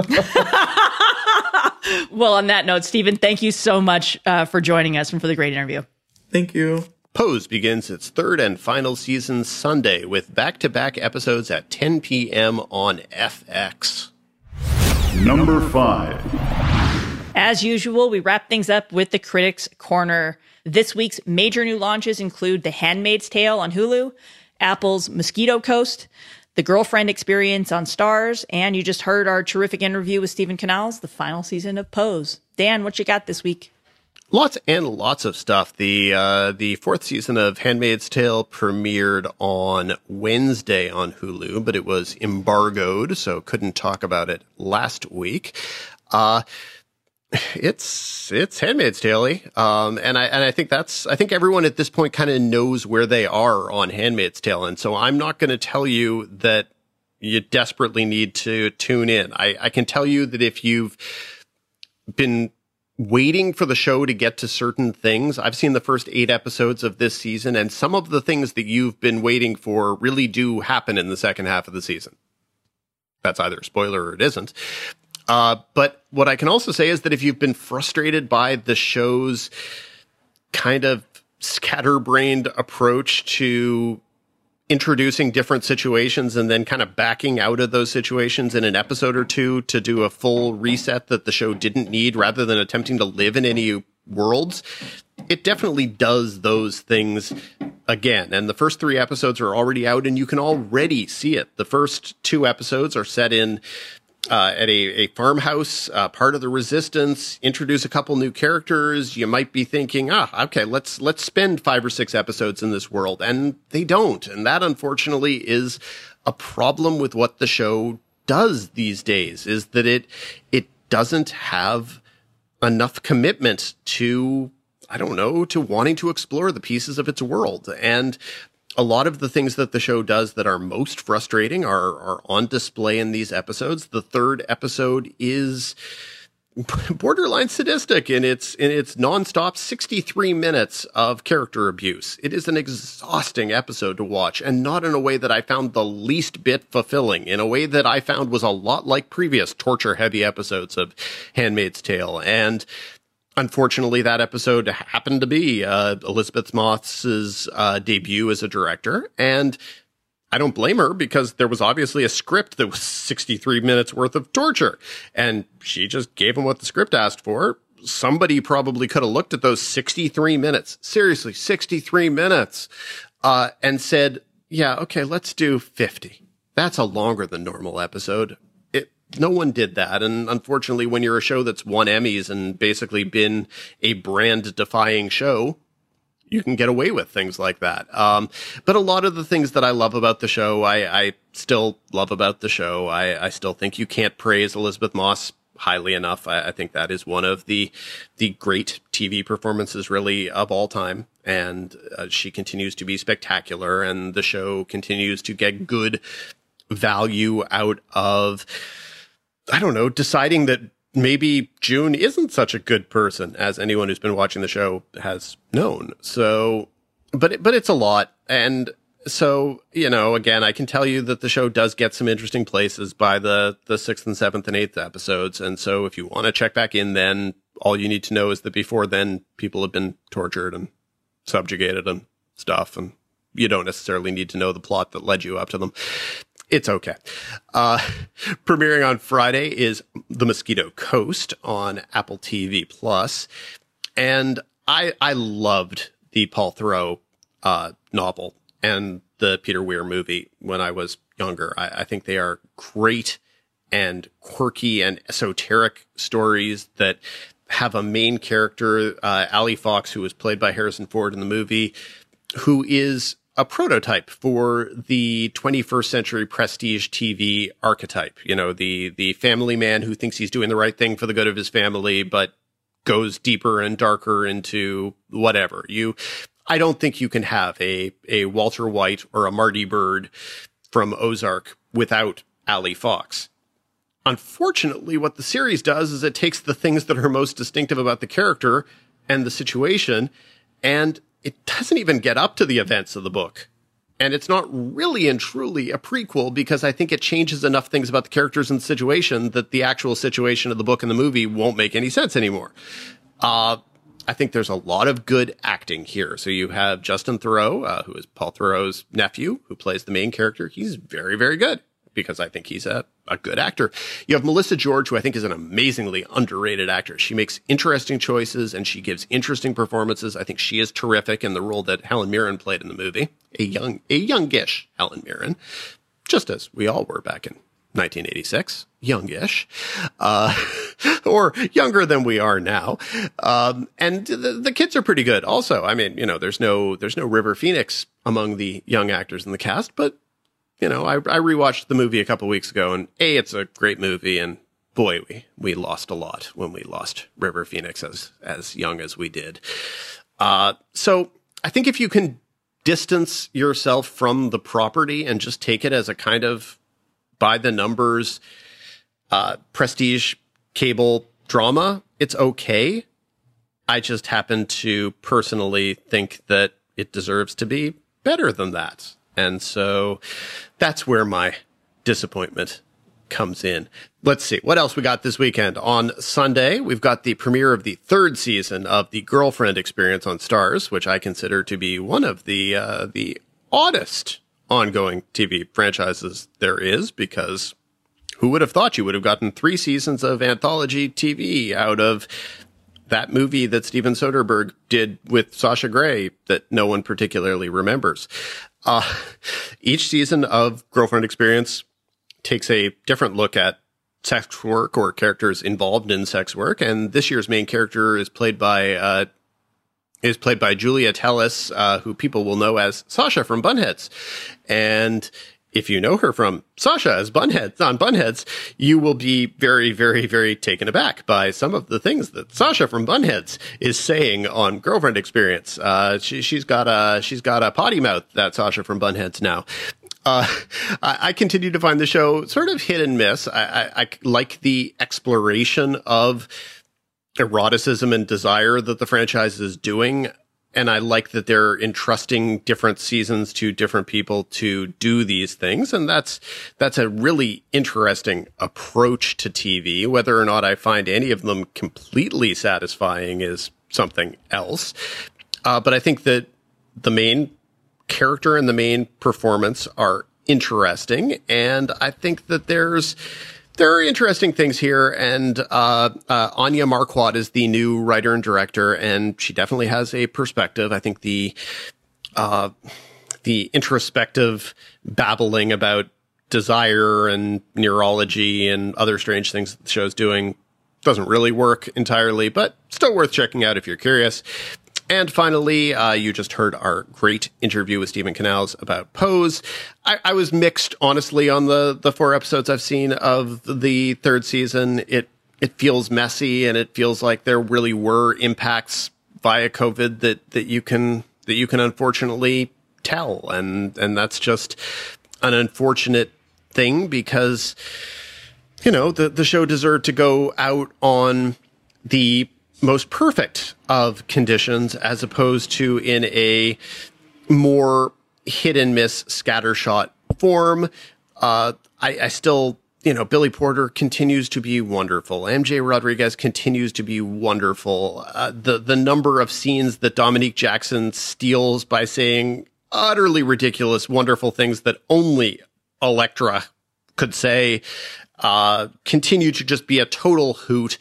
Well, on that note, Stephen, thank you so much uh, for joining us and for the great interview. Thank you. Pose begins its third and final season Sunday with back-to-back episodes at ten p.m. on F X. Number five. As usual, we wrap things up with the Critics' Corner. This week's major new launches include The Handmaid's Tale on Hulu, Apple's Mosquito Coast, The Girlfriend Experience on Starz, and you just heard our terrific interview with Stephen Canals, the final season of Pose. Dan, what you got this week? Lots and lots of stuff. The uh, the fourth season of Handmaid's Tale premiered on Wednesday on Hulu, but it was embargoed, so couldn't talk about it last week. Uh, it's it's Handmaid's Tale, um, and I and I think that's I think everyone at this point kind of knows where they are on Handmaid's Tale, and so I'm not going to tell you that you desperately need to tune in. I, I can tell you that if you've been waiting for the show to get to certain things. I've seen the first eight episodes of this season, and some of the things that you've been waiting for really do happen in the second half of the season. That's either a spoiler or it isn't. Uh, but what I can also say is that if you've been frustrated by the show's kind of scatterbrained approach to introducing different situations and then kind of backing out of those situations in an episode or two to do a full reset that the show didn't need, rather than attempting to live in any worlds, it definitely does those things again. And the first three episodes are already out, and you can already see it. The first two episodes are set in Uh, at a, a farmhouse, uh, part of the resistance, introduce a couple new characters. You might be thinking, ah, okay, let's, let's spend five or six episodes in this world. And they don't. And that, unfortunately, is a problem with what the show does these days, is that it, it doesn't have enough commitment to, I don't know, to wanting to explore the pieces of its world. And a lot of the things that the show does that are most frustrating are, are on display in these episodes. The third episode is borderline sadistic in its, in its nonstop sixty-three minutes of character abuse. It is an exhausting episode to watch, and not in a way that I found the least bit fulfilling, in a way that I found was a lot like previous torture-heavy episodes of Handmaid's Tale. And unfortunately, that episode happened to be uh, Elisabeth Moss's uh, debut as a director, and I don't blame her, because there was obviously a script that was sixty-three minutes worth of torture, and she just gave him what the script asked for. Somebody probably could have looked at those sixty-three minutes, seriously, sixty-three minutes, uh, and said, yeah, okay, let's do fifty. That's a longer than normal episode. No one did that. And unfortunately, when you're a show that's won Emmys and basically been a brand-defying show, you can get away with things like that. Um, but a lot of the things that I love about the show, I, I still love about the show. I, I still think you can't praise Elisabeth Moss highly enough. I, I think that is one of the the great T V performances, really, of all time. And uh, she continues to be spectacular, and the show continues to get good value out of, I don't know, deciding that maybe June isn't such a good person, as anyone who's been watching the show has known. So, but, it, but it's a lot. And so, you know, again, I can tell you that the show does get some interesting places by the, the sixth and seventh and eighth episodes. And so if you want to check back in, then all you need to know is that before then people have been tortured and subjugated and stuff. And you don't necessarily need to know the plot that led you up to them. It's okay. Uh, premiering on Friday is The Mosquito Coast on Apple T V Plus. And I, I loved the Paul Theroux, uh, novel and the Peter Weir movie when I was younger. I, I think they are great and quirky and esoteric stories that have a main character, uh, Ali Fox, who was played by Harrison Ford in the movie, who is a prototype for the twenty-first century prestige T V archetype. You know, the, the family man who thinks he's doing the right thing for the good of his family, but goes deeper and darker into whatever. You, I don't think you can have a, a Walter White or a Marty Byrde from Ozark without Ali Fox. Unfortunately, what the series does is it takes the things that are most distinctive about the character and the situation, and it doesn't even get up to the events of the book. And it's not really and truly a prequel, because I think it changes enough things about the characters and the situation that the actual situation of the book and the movie won't make any sense anymore. Uh, I think there's a lot of good acting here. So you have Justin Theroux, uh, who is Paul Theroux's nephew, who plays the main character. He's very, very good, because I think he's a, a good actor. You have Melissa George, who I think is an amazingly underrated actor. She makes interesting choices and she gives interesting performances. I think she is terrific in the role that Helen Mirren played in the movie. A young, a youngish Helen Mirren, just as we all were back in nineteen eighty-six, youngish. Uh, or younger than we are now. Um, and the, the kids are pretty good also. I mean, you know, there's no, there's no River Phoenix among the young actors in the cast, but you know, I, I rewatched the movie a couple weeks ago, and A, it's a great movie, and boy, we, we lost a lot when we lost River Phoenix as, as young as we did. Uh, so I think if you can distance yourself from the property and just take it as a kind of by the numbers, uh, prestige cable drama, it's okay. I just happen to personally think that it deserves to be better than that. And so that's where my disappointment comes in. Let's see what else we got this weekend. On Sunday, we've got the premiere of the third season of The Girlfriend Experience on Starz, which I consider to be one of the uh, the oddest ongoing T V franchises there is, because who would have thought you would have gotten three seasons of anthology T V out of that movie that Steven Soderbergh did with Sasha Grey that no one particularly remembers. Uh, each season of Girlfriend Experience takes a different look at sex work or characters involved in sex work. And this year's main character is played by, uh, is played by Julia Tellis, uh, who people will know as Sasha from Bunheads. And if you know her from Sasha as Bunheads on Bunheads, you will be very, very, very taken aback by some of the things that Sasha from Bunheads is saying on Girlfriend Experience. Uh, she, she's got a, she's got a potty mouth, that Sasha from Bunheads now. Uh, I, I continue to find the show sort of hit and miss. I, I, I like the exploration of eroticism and desire that the franchise is doing. And I like that they're entrusting different seasons to different people to do these things. And that's, that's a really interesting approach to T V. Whether or not I find any of them completely satisfying is something else. Uh, but I think that the main character and the main performance are interesting. And I think that there's, there are interesting things here, and uh, uh, Anya Marquardt is the new writer and director, and she definitely has a perspective. I think the uh, the introspective babbling about desire and neurology and other strange things that the show's doing doesn't really work entirely, but still worth checking out if you're curious. And finally, uh, you just heard our great interview with Stephen Canals about Pose. I, I was mixed, honestly, on the, the four episodes I've seen of the third season. It, it feels messy, and it feels like there really were impacts via COVID that, that you can, that you can unfortunately tell. And, and that's just an unfortunate thing, because, you know, the, the show deserved to go out on the most perfect of conditions, as opposed to in a more hit and miss scattershot form. Uh, I, I still, you know, Billy Porter continues to be wonderful. M J Rodriguez continues to be wonderful. Uh, the, the number of scenes that Dominique Jackson steals by saying utterly ridiculous, wonderful things that only Elektra could say, uh, continue to just be a total hoot.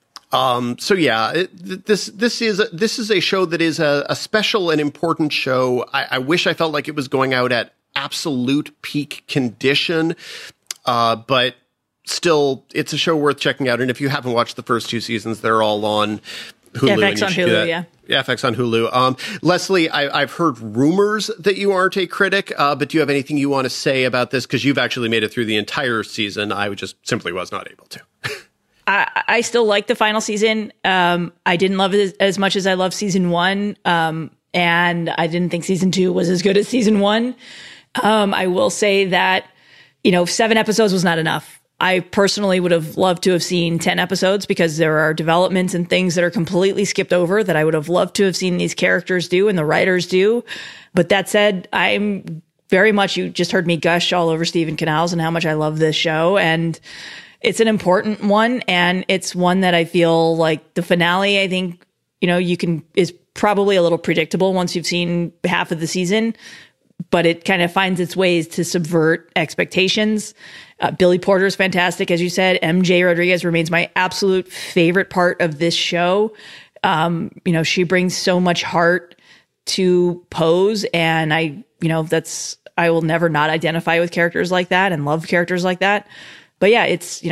Um, so yeah, it, this, this is, a, this is a show that is a, a special and important show. I, I wish I felt like it was going out at absolute peak condition. Uh, but still, it's a show worth checking out. And if you haven't watched the first two seasons, they're all on Hulu. F X on Hulu, yeah. Yeah, F X on Hulu. Um, Leslie, I, I've heard rumors that you aren't a critic, uh, but do you have anything you want to say about this? Because you've actually made it through the entire season. I just simply was not able to. I, I still like the final season. Um, I didn't love it as, as much as I loved season one. Um, and I didn't think season two was as good as season one. Um, I will say that, you know, seven episodes was not enough. I personally would have loved to have seen ten episodes, because there are developments and things that are completely skipped over that I would have loved to have seen these characters do and the writers do. But that said, I'm very much, you just heard me gush all over Stephen Canals and how much I love this show. And it's an important one, and it's one that I feel like the finale, I think, you know, you can, is probably a little predictable once you've seen half of the season, but it kind of finds its ways to subvert expectations. Uh, Billy Porter is fantastic, as you said. M J Rodriguez remains my absolute favorite part of this show. Um, you know, she brings so much heart to Pose, and I, you know, that's, I will never not identify with characters like that and love characters like that. But yeah, it's, you know,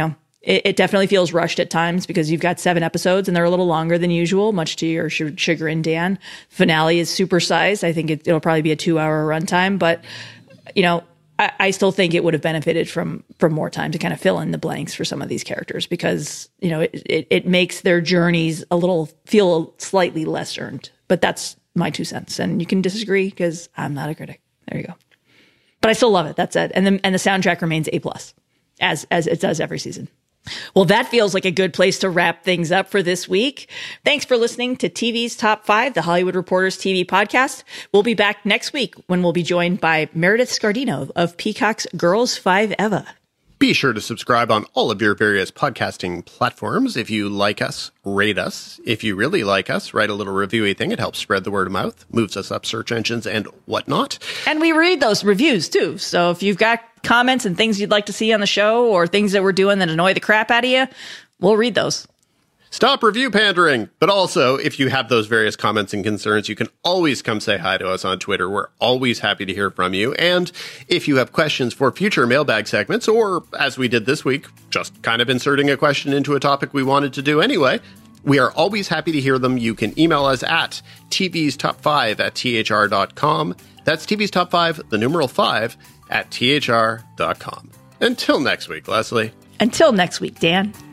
It, it definitely feels rushed at times because you've got seven episodes and they're a little longer than usual, much to your ch- chagrin, Dan. Finale is supersized. I think it, it'll probably be a two-hour runtime, but you know, I, I still think it would have benefited from from more time to kind of fill in the blanks for some of these characters because you know it, it, it makes their journeys a little feel slightly less earned. But that's my two cents, and you can disagree because I'm not a critic. There you go. But I still love it. That's it. And the and the soundtrack remains A plus, as as it does every season. Well, that feels like a good place to wrap things up for this week. Thanks for listening to T V's Top five, the Hollywood Reporters T V podcast. We'll be back next week when we'll be joined by Meredith Scardino of Peacock's Girls five Eva. Be sure to subscribe on all of your various podcasting platforms. If you like us, rate us. If you really like us, write a little reviewy thing. It helps spread the word of mouth, moves us up search engines and whatnot. And we read those reviews too. So if you've got comments and things you'd like to see on the show or things that we're doing that annoy the crap out of you, we'll read those. Stop review pandering. But also, if you have those various comments and concerns, you can always come say hi to us on Twitter. We're always happy to hear from you. And if you have questions for future mailbag segments, or as we did this week, just kind of inserting a question into a topic we wanted to do anyway, we are always happy to hear them. You can email us at T V's top five at T H R dot com. That's T V's top five, the numeral five, at T H R dot com. Until next week, Leslie. Until next week, Dan.